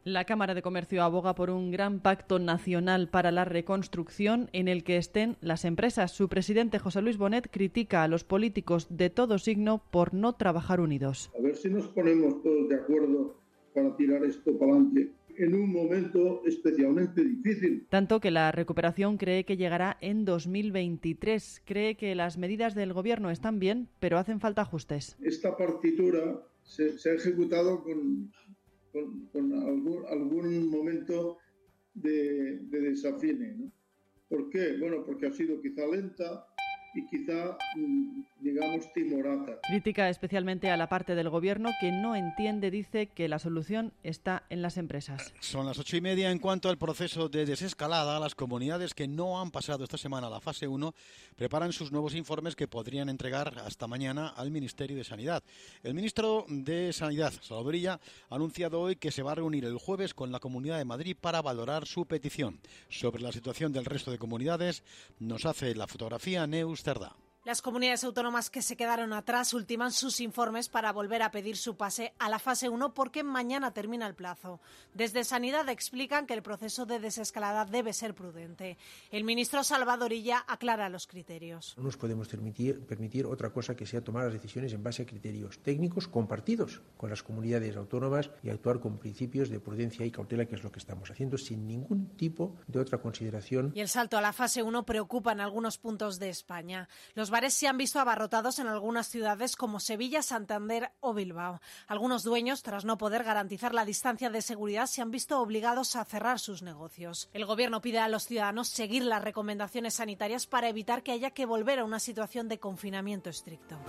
[SPEAKER 5] La Cámara de Comercio aboga por un gran pacto nacional para la reconstrucción en el que estén las empresas. Su presidente, José Luis Bonet, critica a los políticos de todo signo por no trabajar unidos.
[SPEAKER 7] A ver si nos ponemos todos de acuerdo para tirar esto para adelante en un momento especialmente difícil.
[SPEAKER 5] Tanto que la recuperación cree que llegará en dos mil veintitrés. Cree que las medidas del Gobierno están bien, pero hacen falta ajustes.
[SPEAKER 7] Esta partitura se, se ha ejecutado con... con, con algún, algún momento de, de desafine, ¿no? ¿Por qué? Bueno, porque ha sido quizá lenta y quizá, digamos, timorata.
[SPEAKER 5] Critica especialmente a la parte del Gobierno que no entiende, dice, que la solución está en las empresas.
[SPEAKER 2] Son las ocho y media. En cuanto al proceso de desescalada, las comunidades que no han pasado esta semana la fase uno preparan sus nuevos informes que podrían entregar hasta mañana al Ministerio de Sanidad. El ministro de Sanidad, Salvadorilla, ha anunciado hoy que se va a reunir el jueves con la Comunidad de Madrid para valorar su petición. Sobre la situación del resto de comunidades, nos hace la fotografía Neus Cerdá.
[SPEAKER 8] Las comunidades autónomas que se quedaron atrás ultiman sus informes para volver a pedir su pase a la fase uno porque mañana termina el plazo. Desde Sanidad explican que el proceso de desescalada debe ser prudente. El ministro Salvadorilla aclara los criterios.
[SPEAKER 3] No nos podemos permitir, permitir otra cosa que sea tomar las decisiones en base a criterios técnicos compartidos con las comunidades autónomas y actuar con principios de prudencia y cautela, que es lo que estamos haciendo, sin ningún tipo de otra consideración.
[SPEAKER 8] Y el salto a la fase uno preocupa en algunos puntos de España. Los bares se han visto abarrotados en algunas ciudades como Sevilla, Santander o Bilbao. Algunos dueños, tras no poder garantizar la distancia de seguridad, se han visto obligados a cerrar sus negocios. El Gobierno pide a los ciudadanos seguir las recomendaciones sanitarias para evitar que haya que volver a una situación de confinamiento estricto.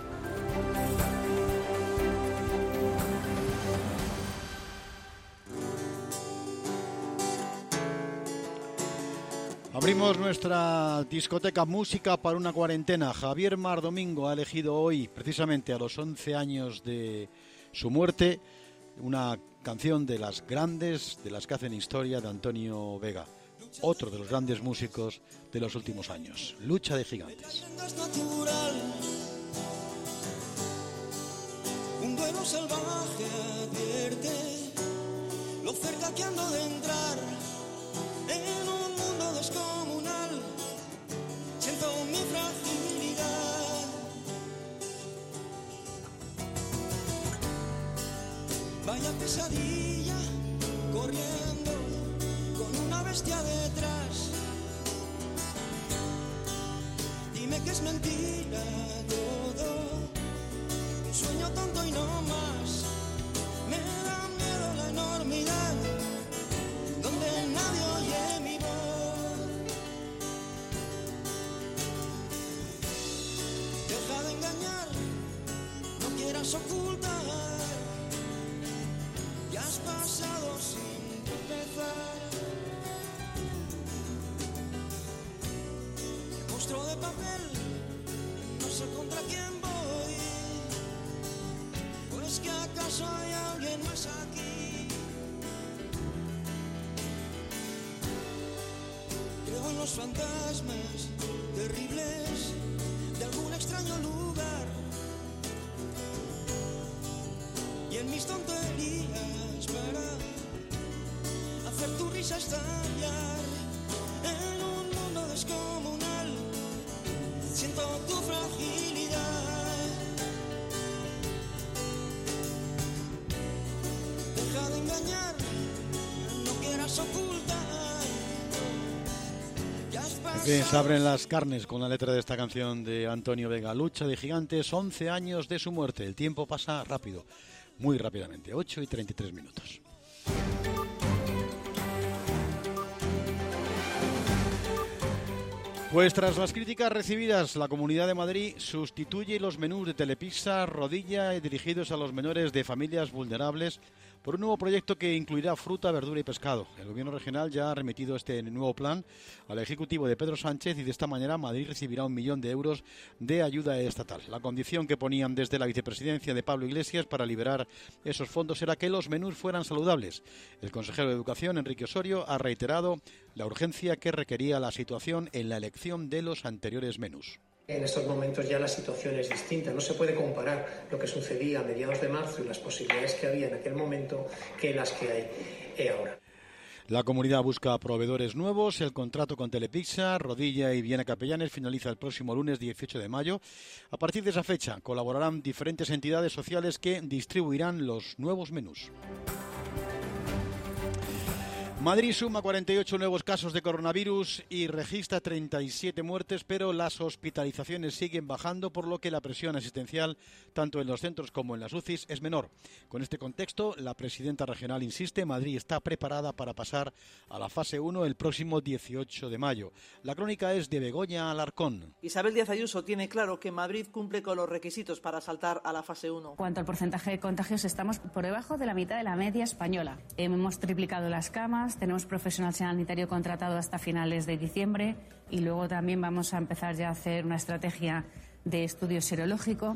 [SPEAKER 2] Abrimos nuestra discoteca Música para una cuarentena. Javier Mar Domingo ha elegido hoy, precisamente a los once años de su muerte, una canción de las grandes, de las que hacen historia, de Antonio Vega, otro de los grandes músicos de los últimos años. Lucha de gigantes.
[SPEAKER 10] Un duelo salvaje advierte lo cerca que ando de entrar en un mundo descomunal. Siento mi fragilidad. Vaya pesadilla corriendo con una bestia detrás. Dime que es mentira todo, un sueño tonto y no más. Me da miedo la enormidad donde nadie oye mi voz. Deja de engañar, no quieras ocultar. Ya has pasado sin tropezar. El monstruo de papel, no sé contra quién voy. ¿O es que acaso hay alguien más aquí? Creo en los fantasmas terribles de algún extraño lugar y en mis tonterías para hacer tu risa estallar. En un mundo descomunal siento tu fragilidad. Deja de engañar, no quieras ocultar.
[SPEAKER 2] En fin, se abren las carnes con la letra de esta canción de Antonio Vega. Lucha de gigantes, once años de su muerte. El tiempo pasa rápido, muy rápidamente, ocho y treinta y tres minutos. Pues tras las críticas recibidas, la Comunidad de Madrid sustituye los menús de Telepizza, Rodilla y dirigidos a los menores de familias vulnerables por un nuevo proyecto que incluirá fruta, verdura y pescado. El Gobierno regional ya ha remitido este nuevo plan al Ejecutivo de Pedro Sánchez y de esta manera Madrid recibirá un millón de euros de ayuda estatal. La condición que ponían desde la vicepresidencia de Pablo Iglesias para liberar esos fondos era que los menús fueran saludables. El consejero de Educación, Enrique Osorio, ha reiterado la urgencia que requería la situación en la elección de los anteriores menús.
[SPEAKER 9] En estos momentos ya la situación es distinta. No se puede comparar lo que sucedía a mediados de marzo y las posibilidades que había en aquel momento que las que hay ahora.
[SPEAKER 2] La comunidad busca proveedores nuevos. El contrato con Telepizza, Rodilla y Viena Capellanes finaliza el próximo lunes dieciocho de mayo. A partir de esa fecha colaborarán diferentes entidades sociales que distribuirán los nuevos menús. Madrid suma cuarenta y ocho nuevos casos de coronavirus y registra treinta y siete muertes, pero las hospitalizaciones siguen bajando, por lo que la presión asistencial, tanto en los centros como en las U C Is, es menor. Con este contexto, la presidenta regional insiste, Madrid está preparada para pasar a la fase uno el próximo dieciocho de mayo. La crónica es de Begoña Alarcón.
[SPEAKER 13] Isabel Díaz Ayuso tiene claro que Madrid cumple con los requisitos para saltar a la fase uno.
[SPEAKER 14] En cuanto al porcentaje de contagios, estamos por debajo de la mitad de la media española. Hemos triplicado las camas. Tenemos profesional sanitario contratado hasta finales de diciembre y luego también vamos a empezar ya a hacer una estrategia de estudio serológico,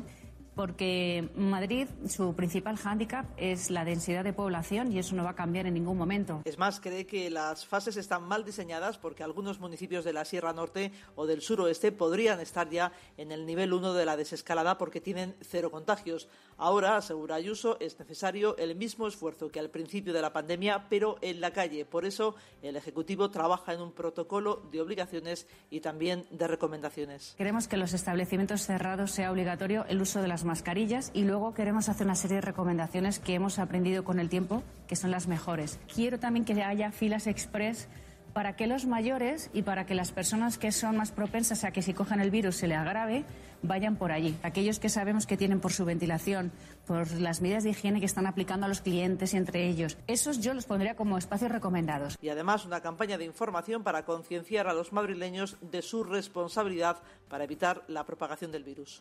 [SPEAKER 14] porque Madrid, su principal hándicap es la densidad de población y eso no va a cambiar en ningún momento.
[SPEAKER 13] Es más, cree que las fases están mal diseñadas porque algunos municipios de la Sierra Norte o del suroeste podrían estar ya en el nivel uno de la desescalada porque tienen cero contagios. Ahora, asegura Ayuso, es necesario el mismo esfuerzo que al principio de la pandemia, pero en la calle. Por eso, el Ejecutivo trabaja en un protocolo de obligaciones y también de recomendaciones.
[SPEAKER 14] Queremos que en los establecimientos cerrados sea obligatorio el uso de las mascarillas y luego queremos hacer una serie de recomendaciones que hemos aprendido con el tiempo, que son las mejores. Quiero también que haya filas express para que los mayores y para que las personas que son más propensas a que si cojan el virus se le agrave, vayan por allí. Aquellos que sabemos que tienen por su ventilación, por las medidas de higiene que están aplicando a los clientes y entre ellos, esos yo los pondría como espacios recomendados.
[SPEAKER 13] Y además una campaña de información para concienciar a los madrileños de su responsabilidad para evitar la propagación del virus.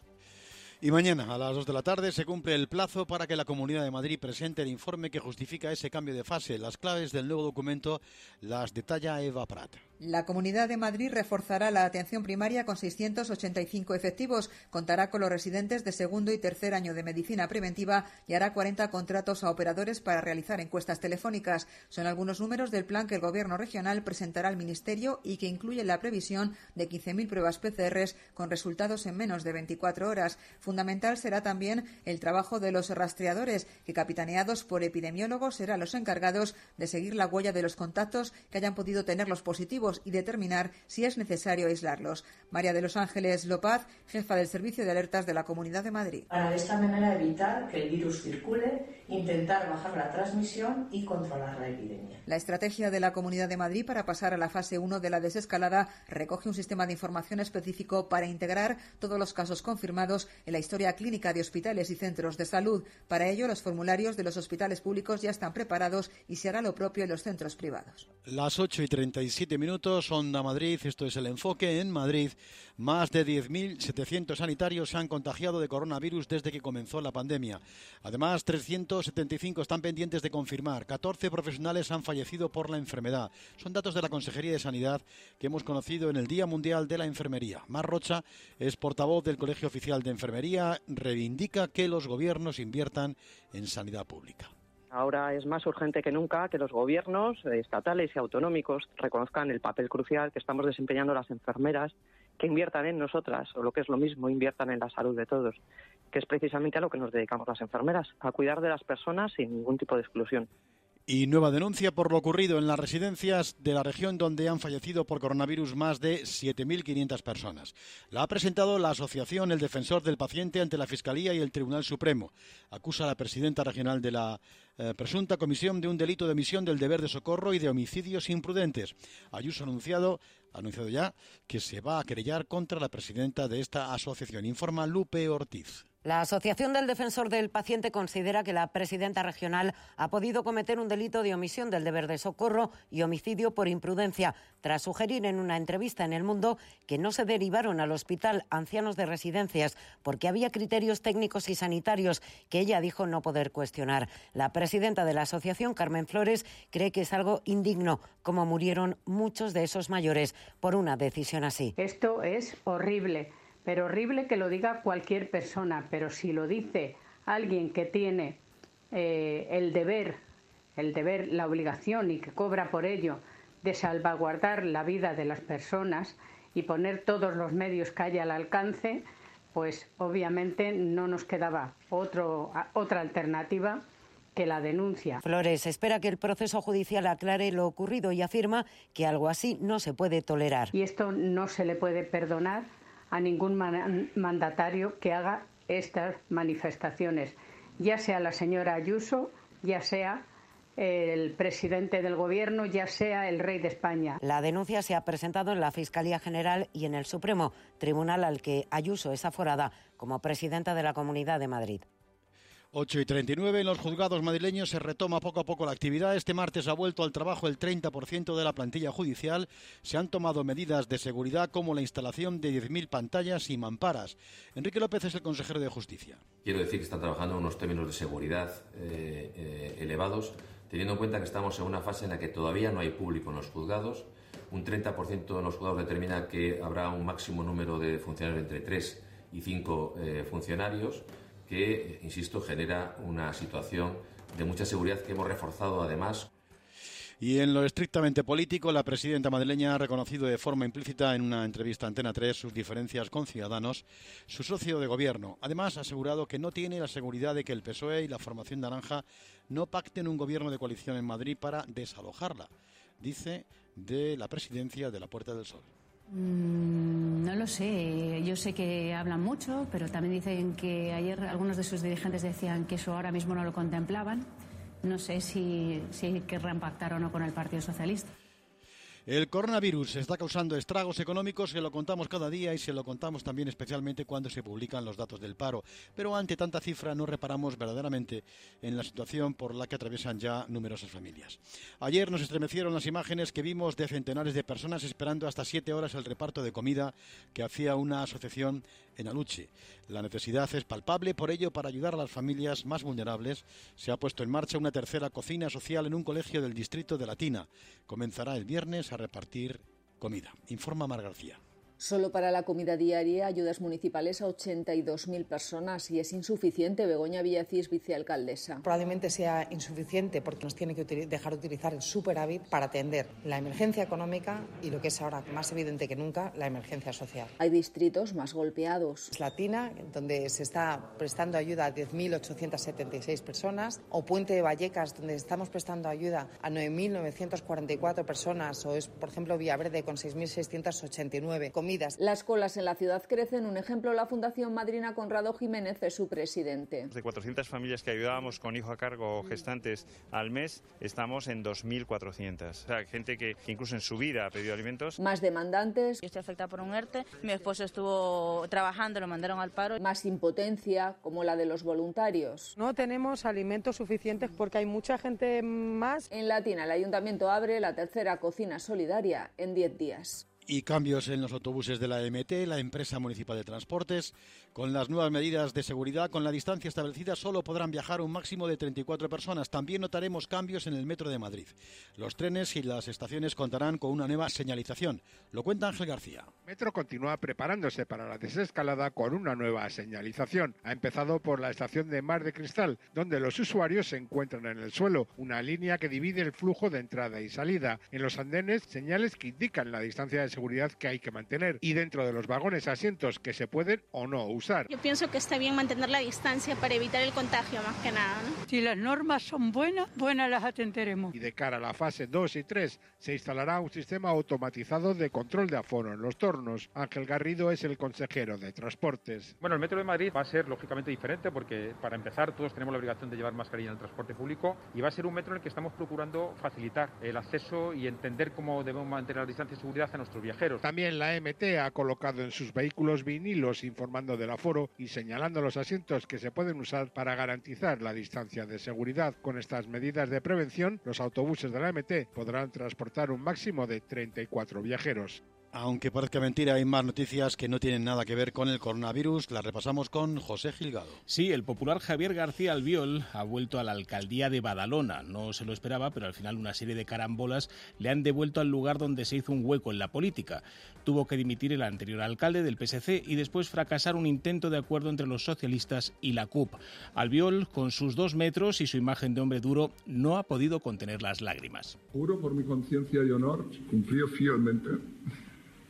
[SPEAKER 2] Y mañana a las dos de la tarde se cumple el plazo para que la Comunidad de Madrid presente el informe que justifica ese cambio de fase. Las claves del nuevo documento las detalla Eva Prat.
[SPEAKER 15] La Comunidad de Madrid reforzará la atención primaria con seiscientos ochenta y cinco efectivos, contará con los residentes de segundo y tercer año de medicina preventiva y hará cuarenta contratos a operadores para realizar encuestas telefónicas. Son algunos números del plan que el Gobierno regional presentará al Ministerio y que incluye la previsión de quince mil pruebas P C R con resultados en menos de veinticuatro horas. Fundamental será también el trabajo de los rastreadores, que capitaneados por epidemiólogos serán los encargados de seguir la huella de los contactos que hayan podido tener los positivos y determinar si es necesario aislarlos. María de los Ángeles Lopaz, jefa del Servicio de Alertas de la Comunidad de Madrid.
[SPEAKER 25] Para de esta manera evitar que el virus circule, intentar bajar la transmisión y controlar la epidemia.
[SPEAKER 15] La estrategia de la Comunidad de Madrid para pasar a la fase uno de la desescalada recoge un sistema de información específico para integrar todos los casos confirmados en la historia clínica de hospitales y centros de salud. Para ello, los formularios de los hospitales públicos ya están preparados y se hará lo propio en los centros privados.
[SPEAKER 2] Las ocho y treinta y siete minutos, Onda Madrid, esto es El Enfoque. En Madrid, más de diez mil setecientos sanitarios se han contagiado de coronavirus desde que comenzó la pandemia. Además, trescientos setenta y cinco están pendientes de confirmar. catorce profesionales han fallecido por la enfermedad. Son datos de la Consejería de Sanidad que hemos conocido en el Día Mundial de la Enfermería. Mar Rocha es portavoz del Colegio Oficial de Enfermería, reivindica que los gobiernos inviertan en sanidad pública.
[SPEAKER 26] Ahora es más urgente que nunca que los gobiernos estatales y autonómicos reconozcan el papel crucial que estamos desempeñando las enfermeras, que inviertan en nosotras, o lo que es lo mismo, inviertan en la salud de todos, que es precisamente a lo que nos dedicamos las enfermeras, a cuidar de las personas sin ningún tipo de exclusión.
[SPEAKER 2] Y nueva denuncia por lo ocurrido en las residencias de la región donde han fallecido por coronavirus más de siete mil quinientas personas. La ha presentado la asociación El Defensor del Paciente ante la Fiscalía y el Tribunal Supremo. Acusa a la presidenta regional de la eh, presunta comisión de un delito de omisión del deber de socorro y de homicidios imprudentes. Ayuso ha anunciado, ha anunciado ya que se va a querellar contra la presidenta de esta asociación, informa Lupe Ortiz.
[SPEAKER 27] La Asociación del Defensor del Paciente considera que la presidenta regional ha podido cometer un delito de omisión del deber de socorro y homicidio por imprudencia, tras sugerir en una entrevista en El Mundo que no se derivaron al hospital ancianos de residencias porque había criterios técnicos y sanitarios que ella dijo no poder cuestionar. La presidenta de la asociación, Carmen Flores, cree que es algo indigno, como murieron muchos de esos mayores por una decisión así.
[SPEAKER 28] Esto es horrible. Pero horrible que lo diga cualquier persona, pero si lo dice alguien que tiene eh, el deber, el deber, la obligación y que cobra por ello de salvaguardar la vida de las personas y poner todos los medios que haya al alcance, pues obviamente no nos quedaba otro, otra alternativa que la denuncia.
[SPEAKER 27] Flores espera que el proceso judicial aclare lo ocurrido y afirma que algo así no se puede tolerar.
[SPEAKER 28] Y esto no se le puede perdonar a ningún man- mandatario que haga estas manifestaciones, ya sea la señora Ayuso, ya sea el presidente del Gobierno, ya sea el rey de España.
[SPEAKER 27] La denuncia se ha presentado en la Fiscalía General y en el Supremo, tribunal al que Ayuso es aforada como presidenta de la Comunidad de Madrid.
[SPEAKER 2] ocho y treinta y nueve, en los juzgados madrileños se retoma poco a poco la actividad. Este martes ha vuelto al trabajo el treinta por ciento de la plantilla judicial. Se han tomado medidas de seguridad como la instalación de diez mil pantallas y mamparas. Enrique López es el consejero de Justicia.
[SPEAKER 1] Quiero decir que están trabajando en unos términos de seguridad eh, eh, elevados, teniendo en cuenta que estamos en una fase en la que todavía no hay público en los juzgados. Un treinta por ciento de los juzgados determina que habrá un máximo número de funcionarios entre tres y cinco eh, funcionarios, que, insisto, genera una situación de mucha seguridad que hemos reforzado además.
[SPEAKER 2] Y en lo estrictamente político, la presidenta madrileña ha reconocido de forma implícita en una entrevista a Antena tres sus diferencias con Ciudadanos, su socio de gobierno. Además, ha asegurado que no tiene la seguridad de que el P S O E y la formación naranja no pacten un gobierno de coalición en Madrid para desalojarla, dice, de la presidencia de la Puerta del Sol.
[SPEAKER 14] Mm, no lo sé, yo sé que hablan mucho, pero también dicen que ayer algunos de sus dirigentes decían que eso ahora mismo no lo contemplaban. No sé si, si querrán pactar o no con el Partido Socialista.
[SPEAKER 2] El coronavirus está causando estragos económicos, se lo contamos cada día y se lo contamos también especialmente cuando se publican los datos del paro. Pero ante tanta cifra no reparamos verdaderamente en la situación por la que atraviesan ya numerosas familias. Ayer nos estremecieron las imágenes que vimos de centenares de personas esperando hasta siete horas el reparto de comida que hacía una asociación en Aluche. La necesidad es palpable, por ello, para ayudar a las familias más vulnerables, se ha puesto en marcha una tercera cocina social en un colegio del distrito de Latina. Comenzará el viernes a repartir comida. Informa Mar García.
[SPEAKER 16] Solo para la comida diaria, ayudas municipales a ochenta y dos mil personas y es insuficiente. Begoña Villacís, vicealcaldesa.
[SPEAKER 17] Probablemente sea insuficiente porque nos tiene que util- dejar utilizar el superávit para atender la emergencia económica y lo que es ahora más evidente que nunca, la emergencia social.
[SPEAKER 16] Hay distritos más golpeados.
[SPEAKER 17] Es Latina, donde se está prestando ayuda a diez mil ochocientas setenta y seis personas, o Puente de Vallecas, donde estamos prestando ayuda a nueve mil novecientas cuarenta y cuatro personas, o es, por ejemplo, Villaverde con seis mil seiscientas ochenta y nueve. Comidas.
[SPEAKER 16] Las colas en la ciudad crecen. Un ejemplo, la Fundación Madrina Conrado Jiménez es su presidente.
[SPEAKER 18] De cuatrocientas familias que ayudábamos con hijo a cargo o gestantes al mes, estamos en dos mil cuatrocientas. O sea, gente que incluso en su vida ha pedido alimentos.
[SPEAKER 16] Más demandantes.
[SPEAKER 19] Yo estoy afectada por un ERTE. Mi esposo estuvo trabajando, lo mandaron al paro.
[SPEAKER 16] Más impotencia, como la de los voluntarios.
[SPEAKER 20] No tenemos alimentos suficientes porque hay mucha gente más.
[SPEAKER 16] En Latina, el ayuntamiento abre la tercera cocina solidaria en diez días.
[SPEAKER 2] Y cambios en los autobuses de la E M T, la empresa municipal de transportes. Con las nuevas medidas de seguridad, con la distancia establecida, solo podrán viajar un máximo de treinta y cuatro personas. También notaremos cambios en el metro de Madrid. Los trenes y las estaciones contarán con una nueva señalización. Lo cuenta Ángel García.
[SPEAKER 21] Metro continúa preparándose para la desescalada con una nueva señalización. Ha empezado por la estación de Mar de Cristal, donde los usuarios se encuentran en el suelo, una línea que divide el flujo de entrada y salida. En los andenes, señales que indican la distancia de seguridad que hay que mantener, y dentro de los vagones, asientos que se pueden o no usar.
[SPEAKER 22] Yo pienso que está bien mantener la distancia para evitar el contagio, más que nada, ¿no?
[SPEAKER 20] Si las normas son buenas, buenas las atenderemos.
[SPEAKER 21] Y de cara a la fase dos y tres, se instalará un sistema automatizado de control de aforo en los tornos. Ángel Garrido es el consejero de Transportes.
[SPEAKER 29] Bueno, el metro de Madrid va a ser lógicamente diferente porque, para empezar, todos tenemos la obligación de llevar mascarilla en el transporte público, y va a ser un metro en el que estamos procurando facilitar el acceso y entender cómo debemos mantener la distancia de seguridad a nuestros viajeros.
[SPEAKER 21] También la E M T ha colocado en sus vehículos vinilos informando del aforo y señalando los asientos que se pueden usar para garantizar la distancia de seguridad. Con estas medidas de prevención, los autobuses de la E M T podrán transportar un máximo de treinta y cuatro viajeros.
[SPEAKER 2] Aunque parezca mentira, hay más noticias que no tienen nada que ver con el coronavirus. Las repasamos con José Gilgado.
[SPEAKER 30] Sí, el popular Javier García Albiol ha vuelto a la alcaldía de Badalona. No se lo esperaba, pero al final una serie de carambolas le han devuelto al lugar donde se hizo un hueco en la política. Tuvo que dimitir el anterior alcalde del P S C y después fracasar un intento de acuerdo entre los socialistas y la C U P. Albiol, con sus dos metros y su imagen de hombre duro, no ha podido contener las lágrimas.
[SPEAKER 31] Juro por mi conciencia y honor, cumplí fielmente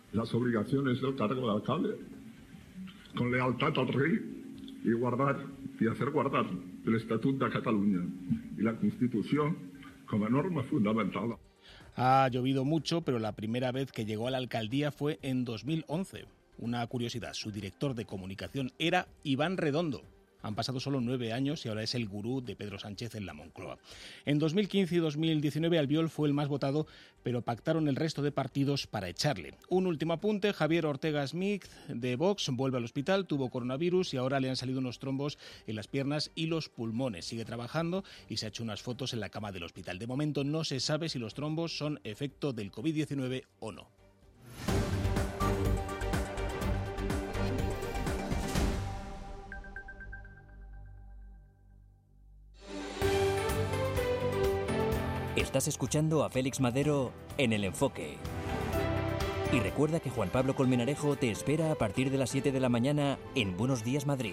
[SPEAKER 3] las obligaciones del cargo de alcalde, con lealtad al rey y guardar y hacer guardar el Estatut de Cataluña y la Constitución como norma fundamental.
[SPEAKER 30] Ha llovido mucho, pero la primera vez que llegó a la alcaldía fue en dos mil once. Una curiosidad, su director de comunicación era Iván Redondo. Han pasado solo nueve años y ahora es el gurú de Pedro Sánchez en la Moncloa. En dos mil quince y dos mil diecinueve Albiol fue el más votado, pero pactaron el resto de partidos para echarle. Un último apunte, Javier Ortega Smith de Vox vuelve al hospital, tuvo coronavirus y ahora le han salido unos trombos en las piernas y los pulmones. Sigue trabajando y se ha hecho unas fotos en la cama del hospital. De momento no se sabe si los trombos son efecto del covid diecinueve o no.
[SPEAKER 4] Estás escuchando a Félix Madero en El Enfoque. Y recuerda que Juan Pablo Colmenarejo te espera a partir de las siete de la mañana en Buenos Días Madrid.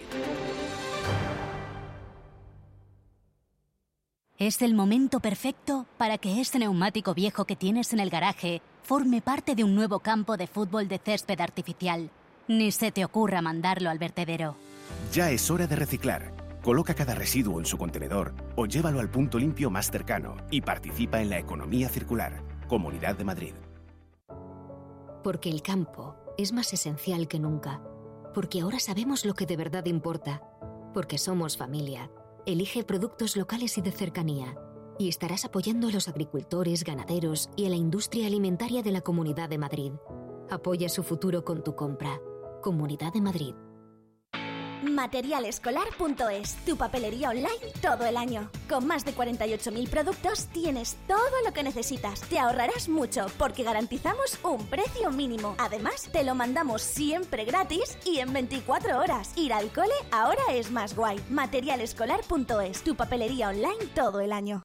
[SPEAKER 5] Es el momento perfecto para que este neumático viejo que tienes en el garaje forme parte de un nuevo campo de fútbol de césped artificial. Ni se te ocurra mandarlo al vertedero.
[SPEAKER 6] Ya es hora de reciclar. Coloca cada residuo en su contenedor o llévalo al punto limpio más cercano y participa en la economía circular. Comunidad de Madrid.
[SPEAKER 7] Porque el campo es más esencial que nunca. Porque ahora sabemos lo que de verdad importa. Porque somos familia. Elige productos locales y de cercanía. Y estarás apoyando a los agricultores, ganaderos y a la industria alimentaria de la Comunidad de Madrid. Apoya su futuro con tu compra. Comunidad de Madrid.
[SPEAKER 8] material escolar punto es, tu papelería online todo el año. Con más de cuarenta y ocho mil productos tienes todo lo que necesitas. Te ahorrarás mucho porque garantizamos un precio mínimo. Además, te lo mandamos siempre gratis y en veinticuatro horas. Ir al cole ahora es más guay. material escolar punto es, tu papelería online todo el año.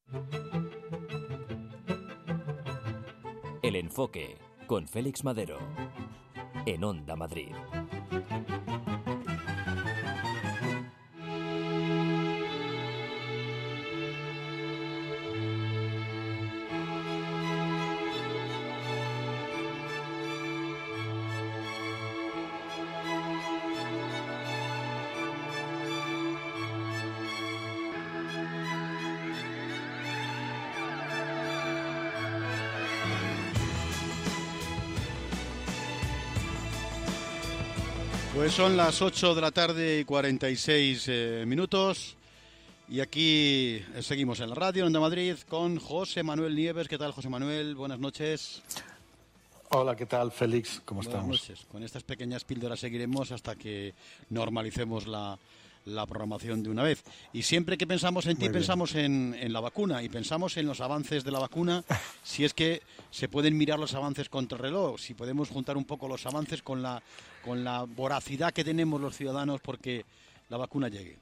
[SPEAKER 4] El Enfoque, con Félix Madero, en Onda Madrid.
[SPEAKER 2] Pues son las ocho de la tarde y cuarenta y seis eh, minutos y aquí eh, seguimos en la radio en Onda Madrid con José Manuel Nieves. ¿Qué tal, José Manuel? Buenas noches.
[SPEAKER 11] Hola, ¿qué tal, Félix? ¿Cómo
[SPEAKER 2] Buenas
[SPEAKER 11] estamos?
[SPEAKER 2] Noches. Con estas pequeñas píldoras seguiremos hasta que normalicemos la, la programación de una vez. Y siempre que pensamos en ti, pensamos en, en la vacuna y pensamos en los avances de la vacuna, si es que se pueden mirar los avances contra el reloj, si podemos juntar un poco los avances con la, con la voracidad que tenemos los ciudadanos porque la vacuna llegue.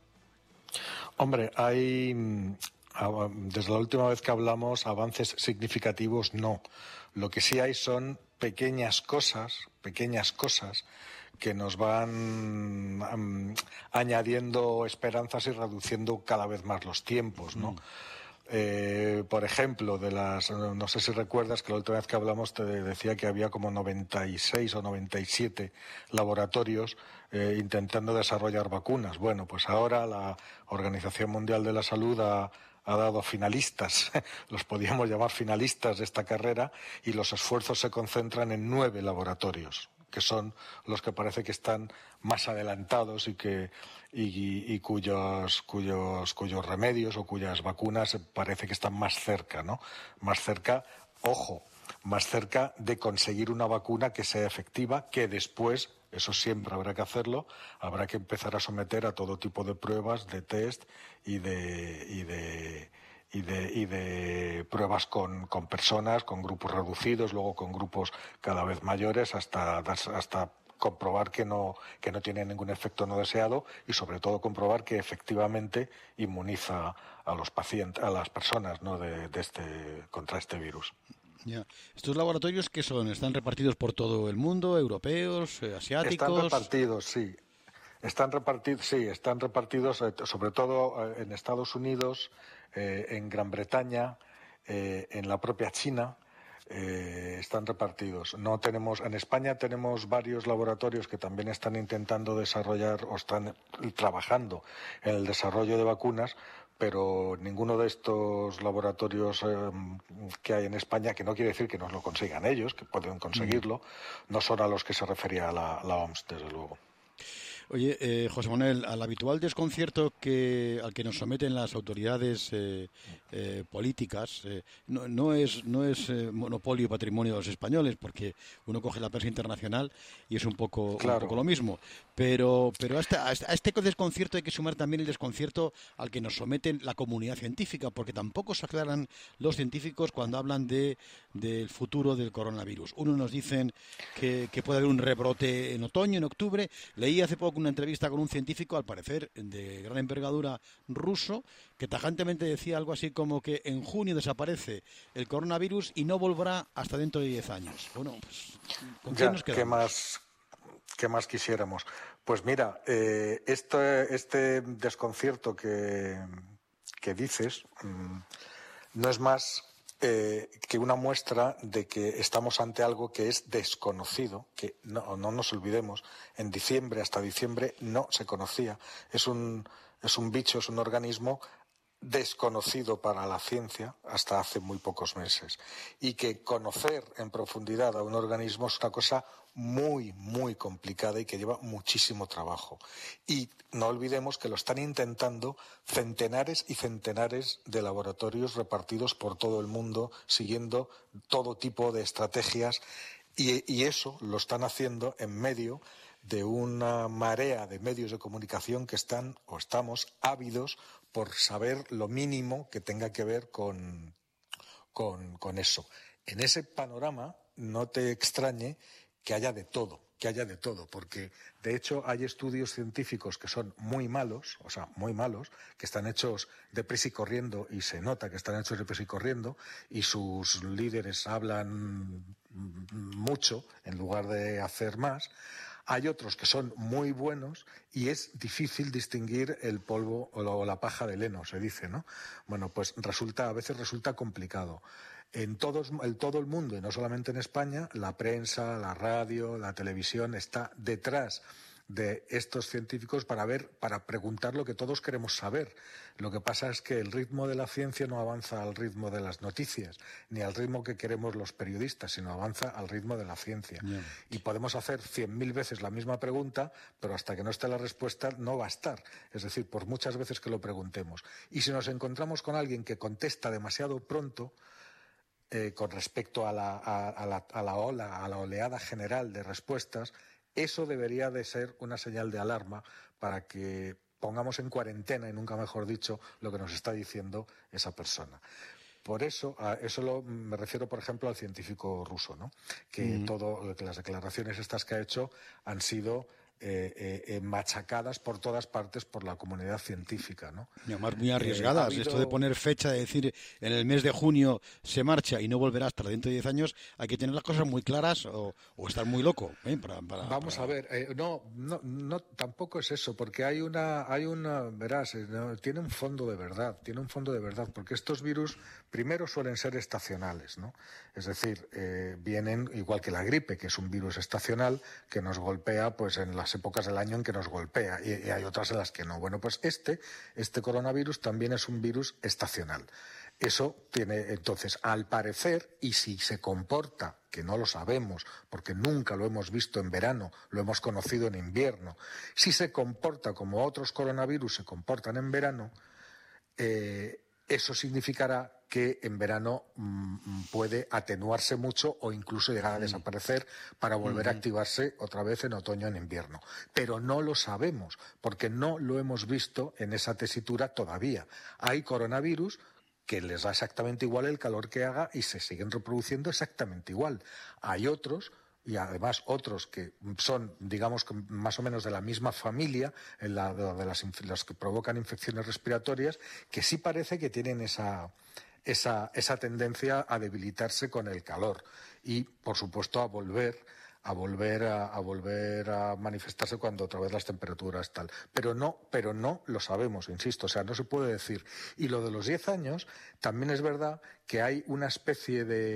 [SPEAKER 11] Hombre, hay, desde la última vez que hablamos, avances significativos no. Lo que sí hay son pequeñas cosas, pequeñas cosas que nos van um, añadiendo esperanzas y reduciendo cada vez más los tiempos, ¿no? Mm. Eh, por ejemplo, de las, no sé si recuerdas que la última vez que hablamos te decía que había como noventa y seis o noventa y siete laboratorios eh, intentando desarrollar vacunas. Bueno, pues ahora la Organización Mundial de la Salud ha ha dado finalistas, los podíamos llamar finalistas de esta carrera, y los esfuerzos se concentran en nueve laboratorios, que son los que parece que están más adelantados y que y, y cuyos cuyos cuyos remedios o cuyas vacunas parece que están más cerca, ¿no? Más cerca, ojo, más cerca de conseguir una vacuna que sea efectiva, que después, eso siempre habrá que hacerlo, habrá que empezar a someter a todo tipo de pruebas, de test y de y de y de, y de pruebas con, con personas, con grupos reducidos, luego con grupos cada vez mayores, hasta hasta comprobar que no que no tiene ningún efecto no deseado y sobre todo comprobar que efectivamente inmuniza a los pacientes, a las personas, ¿no? de, de este contra este virus.
[SPEAKER 2] Ya. ¿Estos laboratorios qué son? ¿Están repartidos por todo el mundo? ¿Europeos? Eh, ¿Asiáticos?
[SPEAKER 11] Están repartidos, sí. Están repartidos, sí, están repartidos eh, sobre todo eh, en Estados Unidos, eh, en Gran Bretaña, eh, en la propia China, Eh, están repartidos. No tenemos, en España tenemos varios laboratorios que también están intentando desarrollar o están trabajando en el desarrollo de vacunas, pero ninguno de estos laboratorios eh, que hay en España, que no quiere decir que no lo consigan ellos, que pueden conseguirlo, mm. no son a los que se refería la, la O M S, desde luego.
[SPEAKER 2] Oye, eh, José Manuel, al habitual desconcierto que al que nos someten las autoridades eh, eh, políticas, eh, no, no es no es eh, monopolio y patrimonio de los españoles, porque uno coge la prensa internacional y es un poco, claro. un poco lo mismo. Pero, pero a, esta, a este desconcierto hay que sumar también el desconcierto al que nos someten la comunidad científica, porque tampoco se aclaran los científicos cuando hablan de del futuro del coronavirus. Unos nos dicen que, que puede haber un rebrote en otoño, en octubre. Leí hace poco una entrevista con un científico, al parecer de gran envergadura ruso, que tajantemente decía algo así como que en junio desaparece el coronavirus y no volverá hasta dentro de diez años. Bueno, pues, ¿con qué
[SPEAKER 11] ya,
[SPEAKER 2] nos quedamos?
[SPEAKER 11] ¿Qué más, qué más quisiéramos? Pues mira, eh, este, este desconcierto que, que dices mmm, no es más Eh, que una muestra de que estamos ante algo que es desconocido, que no, no nos olvidemos, en diciembre, hasta diciembre, no se conocía. Es un, es un bicho, es un organismo desconocido para la ciencia hasta hace muy pocos meses. Y que conocer en profundidad a un organismo es una cosa muy, muy complicada y que lleva muchísimo trabajo. Y no olvidemos que lo están intentando centenares y centenares de laboratorios repartidos por todo el mundo, siguiendo todo tipo de estrategias, y, y eso lo están haciendo en medio de una marea de medios de comunicación que están o estamos ávidos por saber lo mínimo que tenga que ver con, con, con eso. En ese panorama no te extrañe que haya de todo, que haya de todo, porque de hecho hay estudios científicos que son muy malos, o sea, muy malos, que están hechos deprisa y corriendo, y se nota que están hechos deprisa y corriendo, y sus líderes hablan mucho en lugar de hacer más. Hay otros que son muy buenos y es difícil distinguir el polvo o la paja del heno, se dice, ¿no? Bueno, pues resulta, a veces resulta complicado. En todos, en todo el mundo, y no solamente en España, la prensa, la radio, la televisión está detrás de estos científicos para ver, para preguntar lo que todos queremos saber. Lo que pasa es que el ritmo de la ciencia no avanza al ritmo de las noticias, ni al ritmo que queremos los periodistas, sino avanza al ritmo de la ciencia. Yeah. Y podemos hacer cien mil veces la misma pregunta, pero hasta que no esté la respuesta no va a estar. Es decir, por muchas veces que lo preguntemos. Y si nos encontramos con alguien que contesta demasiado pronto, Eh, con respecto a la, a, a, la, a la ola, a la oleada general de respuestas, eso debería de ser una señal de alarma para que pongamos en cuarentena, y nunca mejor dicho, lo que nos está diciendo esa persona. Por eso, a eso lo, me refiero, por ejemplo, al científico ruso, ¿no? Que mm. todo, que las declaraciones estas que ha hecho han sido Eh, eh, machacadas por todas partes por la comunidad científica, ¿no?
[SPEAKER 2] Y además muy arriesgadas. Eh, habido... Esto de poner fecha, de decir en el mes de junio se marcha y no volverá hasta dentro de diez años, hay que tener las cosas muy claras o, o estar muy loco. ¿eh? Para, para,
[SPEAKER 11] Vamos para... a ver, eh, no, no, no, tampoco es eso, porque hay una, hay una, verás, eh, no, tiene un fondo de verdad, tiene un fondo de verdad, porque estos virus primero suelen ser estacionales, ¿no? Es decir, eh, vienen igual que la gripe, que es un virus estacional que nos golpea, pues en las épocas del año en que nos golpea, y, y hay otras en las que no. Bueno, pues este, este coronavirus también es un virus estacional. Eso tiene, entonces, al parecer, y si se comporta, que no lo sabemos, porque nunca lo hemos visto en verano, lo hemos conocido en invierno, si se comporta como otros coronavirus se comportan en verano, eh, eso significará que en verano mmm, puede atenuarse mucho o incluso llegar a desaparecer para volver uh-huh. a activarse otra vez en otoño o en invierno. Pero no lo sabemos, porque no lo hemos visto en esa tesitura todavía. Hay coronavirus que les da exactamente igual el calor que haga y se siguen reproduciendo exactamente igual. Hay otros, y además otros que son, digamos, más o menos de la misma familia, en la, de las, las que provocan infecciones respiratorias, que sí parece que tienen esa, esa, esa tendencia a debilitarse con el calor y, por supuesto, a volver a volver a, a volver a manifestarse cuando otra vez las temperaturas tal. Pero no, pero no lo sabemos, insisto, o sea, no se puede decir. Y lo de los diez años, también es verdad que hay una especie de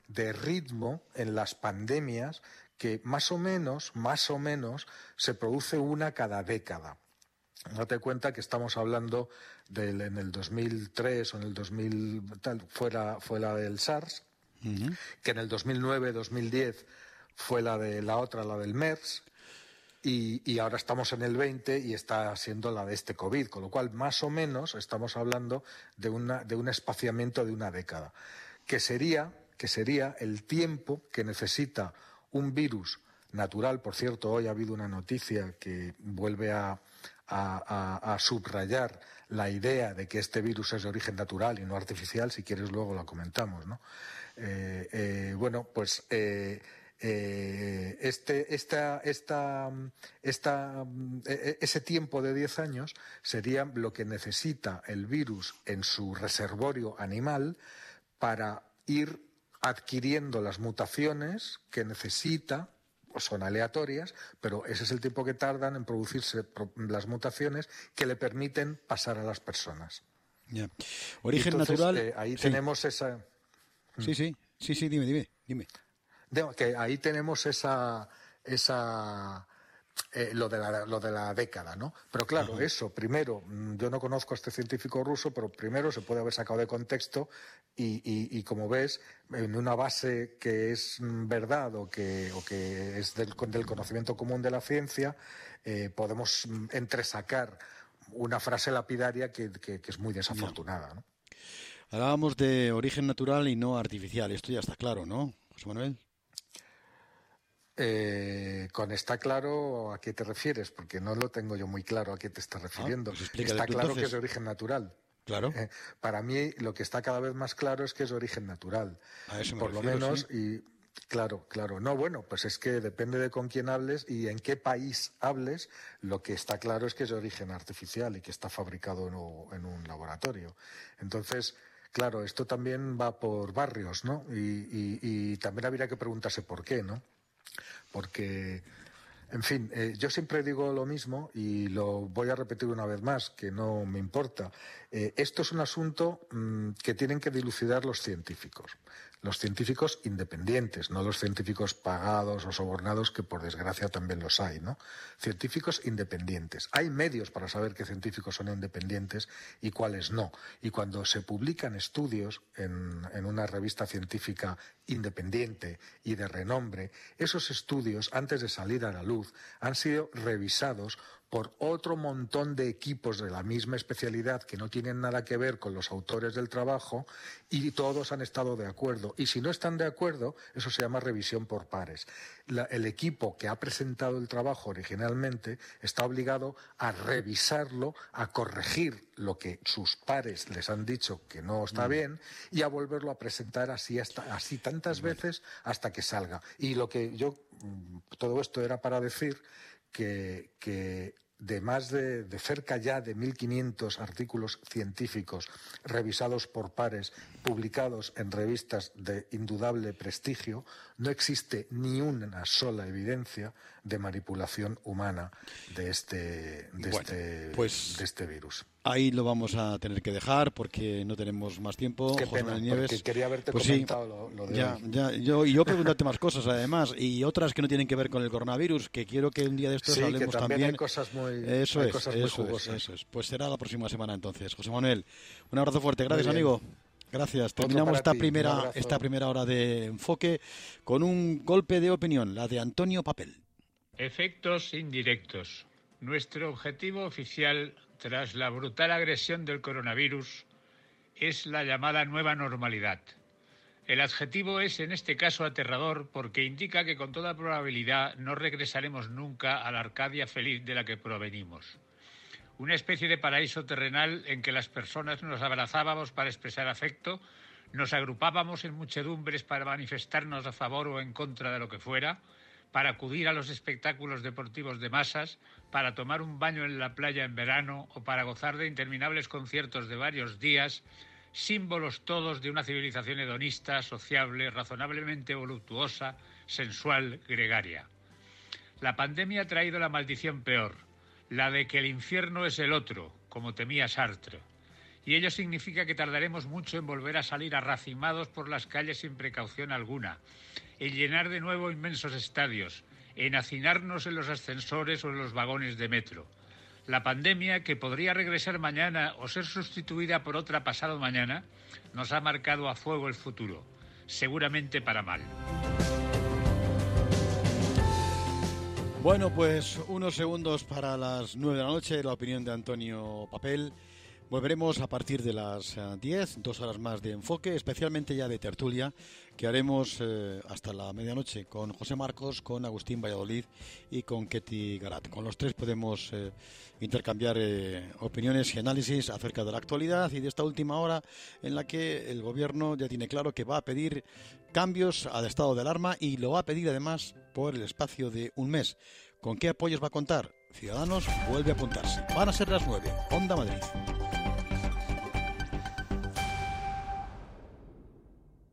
[SPEAKER 11] de ritmo en las pandemias que más o menos, más o menos, se produce una cada década. Date cuenta que estamos hablando del, en el dos mil tres o en el dos mil tal, fue la, fue la del SARS, uh-huh. que en el dos mil nueve, dos mil diez fue la de la otra, la del MERS, y, y ahora estamos en el veinte y está siendo la de este COVID, con lo cual más o menos estamos hablando de, una, de un espaciamiento de una década, que sería, que sería el tiempo que necesita un virus natural. Por cierto, hoy ha habido una noticia que vuelve a, a, a, a subrayar la idea de que este virus es de origen natural y no artificial. Si quieres luego la comentamos, ¿no? Eh, eh, bueno, pues eh, eh, este, esta, esta, esta, ese tiempo de diez años sería lo que necesita el virus en su reservorio animal para ir adquiriendo las mutaciones que necesita, o son aleatorias, pero ese es el tiempo que tardan en producirse las mutaciones que le permiten pasar a las personas.
[SPEAKER 2] Ya. Origen
[SPEAKER 11] Entonces,
[SPEAKER 2] natural.
[SPEAKER 11] Eh, ahí
[SPEAKER 2] sí.
[SPEAKER 11] tenemos esa.
[SPEAKER 2] Sí, sí, sí, sí, dime, dime, dime.
[SPEAKER 11] De, que ahí tenemos esa, esa. Eh, lo, de la, lo de la década, ¿no? Pero claro, Ajá. eso, primero, yo no conozco a este científico ruso, pero primero se puede haber sacado de contexto y, y, y como ves, en una base que es verdad o que, o que es del, del conocimiento común de la ciencia, eh, podemos entresacar una frase lapidaria que, que, que es muy desafortunada, ¿no?
[SPEAKER 2] Hablábamos de origen natural y no artificial, esto ya está claro, ¿no, José Manuel?
[SPEAKER 11] Eh, con está claro, ¿a qué te refieres? Porque no lo tengo yo muy claro a qué te estás refiriendo.
[SPEAKER 2] Ah, pues
[SPEAKER 11] está
[SPEAKER 2] tú,
[SPEAKER 11] claro
[SPEAKER 2] entonces.
[SPEAKER 11] que es de origen natural.
[SPEAKER 2] Claro.
[SPEAKER 11] Eh, para mí lo que está cada vez más claro es que es de origen natural.
[SPEAKER 2] A eso me
[SPEAKER 11] Por
[SPEAKER 2] refiero,
[SPEAKER 11] lo menos,
[SPEAKER 2] sí.
[SPEAKER 11] y claro, claro. No, bueno, pues es que depende de con quién hables y en qué país hables, lo que está claro es que es de origen artificial y que está fabricado en un, en un laboratorio. Entonces, claro, esto también va por barrios, ¿no? Y, y, y también habría que preguntarse por qué, ¿no? Porque, en fin, eh, yo siempre digo lo mismo y lo voy a repetir una vez más, que no me importa. Eh, esto es un asunto mmm, que tienen que dilucidar los científicos. Los científicos independientes, no los científicos pagados o sobornados, que por desgracia también los hay, ¿no? Científicos independientes. Hay medios para saber qué científicos son independientes y cuáles no. Y cuando se publican estudios en, en una revista científica independiente y de renombre, esos estudios, antes de salir a la luz, han sido revisados por otro montón de equipos de la misma especialidad que no tienen nada que ver con los autores del trabajo y todos han estado de acuerdo. Y si no están de acuerdo, eso se llama revisión por pares. La, el equipo que ha presentado el trabajo originalmente está obligado a revisarlo, a corregir lo que sus pares les han dicho que no está mm. bien y a volverlo a presentar así, hasta, así tantas veces hasta que salga. Y lo que yo, todo esto era para decir que, que de más de, de cerca ya de mil quinientos artículos científicos revisados por pares, publicados en revistas de indudable prestigio, no existe ni una sola evidencia de manipulación humana de este, de
[SPEAKER 2] bueno,
[SPEAKER 11] este,
[SPEAKER 2] pues
[SPEAKER 11] de este virus.
[SPEAKER 2] Ahí lo vamos a tener que dejar porque no tenemos más tiempo.
[SPEAKER 11] Qué
[SPEAKER 2] José
[SPEAKER 11] pena,
[SPEAKER 2] Manuel Nieves,
[SPEAKER 11] porque quería haberte
[SPEAKER 2] pues
[SPEAKER 11] comentado
[SPEAKER 2] sí,
[SPEAKER 11] lo, lo de
[SPEAKER 2] ya,
[SPEAKER 11] hoy.
[SPEAKER 2] ya, yo, y yo preguntarte más cosas además, y otras que no tienen que ver con el coronavirus, que quiero que un día de estos
[SPEAKER 11] sí,
[SPEAKER 2] hablemos
[SPEAKER 11] que también.
[SPEAKER 2] también.
[SPEAKER 11] Hay cosas muy,
[SPEAKER 2] eso
[SPEAKER 11] hay
[SPEAKER 2] es,
[SPEAKER 11] cosas
[SPEAKER 2] eso
[SPEAKER 11] muy jugosas.
[SPEAKER 2] es, eso es. Pues será la próxima semana entonces. José Manuel, un abrazo fuerte. Gracias,
[SPEAKER 11] Muy bien.
[SPEAKER 2] amigo. Gracias. Terminamos esta
[SPEAKER 11] ti,
[SPEAKER 2] primera, esta primera hora de enfoque con un golpe de opinión, la de Antonio Papel.
[SPEAKER 9] Efectos indirectos. Nuestro objetivo oficial tras la brutal agresión del coronavirus es la llamada nueva normalidad. El adjetivo es en este caso aterrador porque indica que con toda probabilidad no regresaremos nunca a la Arcadia feliz de la que provenimos. Una especie de paraíso terrenal en que las personas nos abrazábamos para expresar afecto, nos agrupábamos en muchedumbres para manifestarnos a favor o en contra de lo que fuera, para acudir a los espectáculos deportivos de masas, para tomar un baño en la playa en verano o para gozar de interminables conciertos de varios días, símbolos todos de una civilización hedonista, sociable, razonablemente voluptuosa, sensual, gregaria. La pandemia ha traído la maldición peor, la de que el infierno es el otro, como temía Sartre. Y ello significa que tardaremos mucho en volver a salir arracimados por las calles sin precaución alguna, en llenar de nuevo inmensos estadios, en hacinarnos en los ascensores o en los vagones de metro. La pandemia, que podría regresar mañana o ser sustituida por otra pasado mañana, nos ha marcado a fuego el futuro, seguramente para mal.
[SPEAKER 2] Bueno, pues unos segundos para las nueve de la noche, la opinión de Antonio Papel. Volveremos a partir de las diez, dos horas más de enfoque, especialmente ya de tertulia, que haremos eh, hasta la medianoche con José Marcos, con Agustín Valladolid y con Ketty Garat. Con los tres podemos eh, intercambiar eh, opiniones y análisis acerca de la actualidad y de esta última hora en la que el gobierno ya tiene claro que va a pedir cambios al estado de alarma y lo va a pedir además por el espacio de un mes. ¿Con qué apoyos va a contar? Ciudadanos vuelve a apuntarse. Van a ser las nueve. Onda Madrid.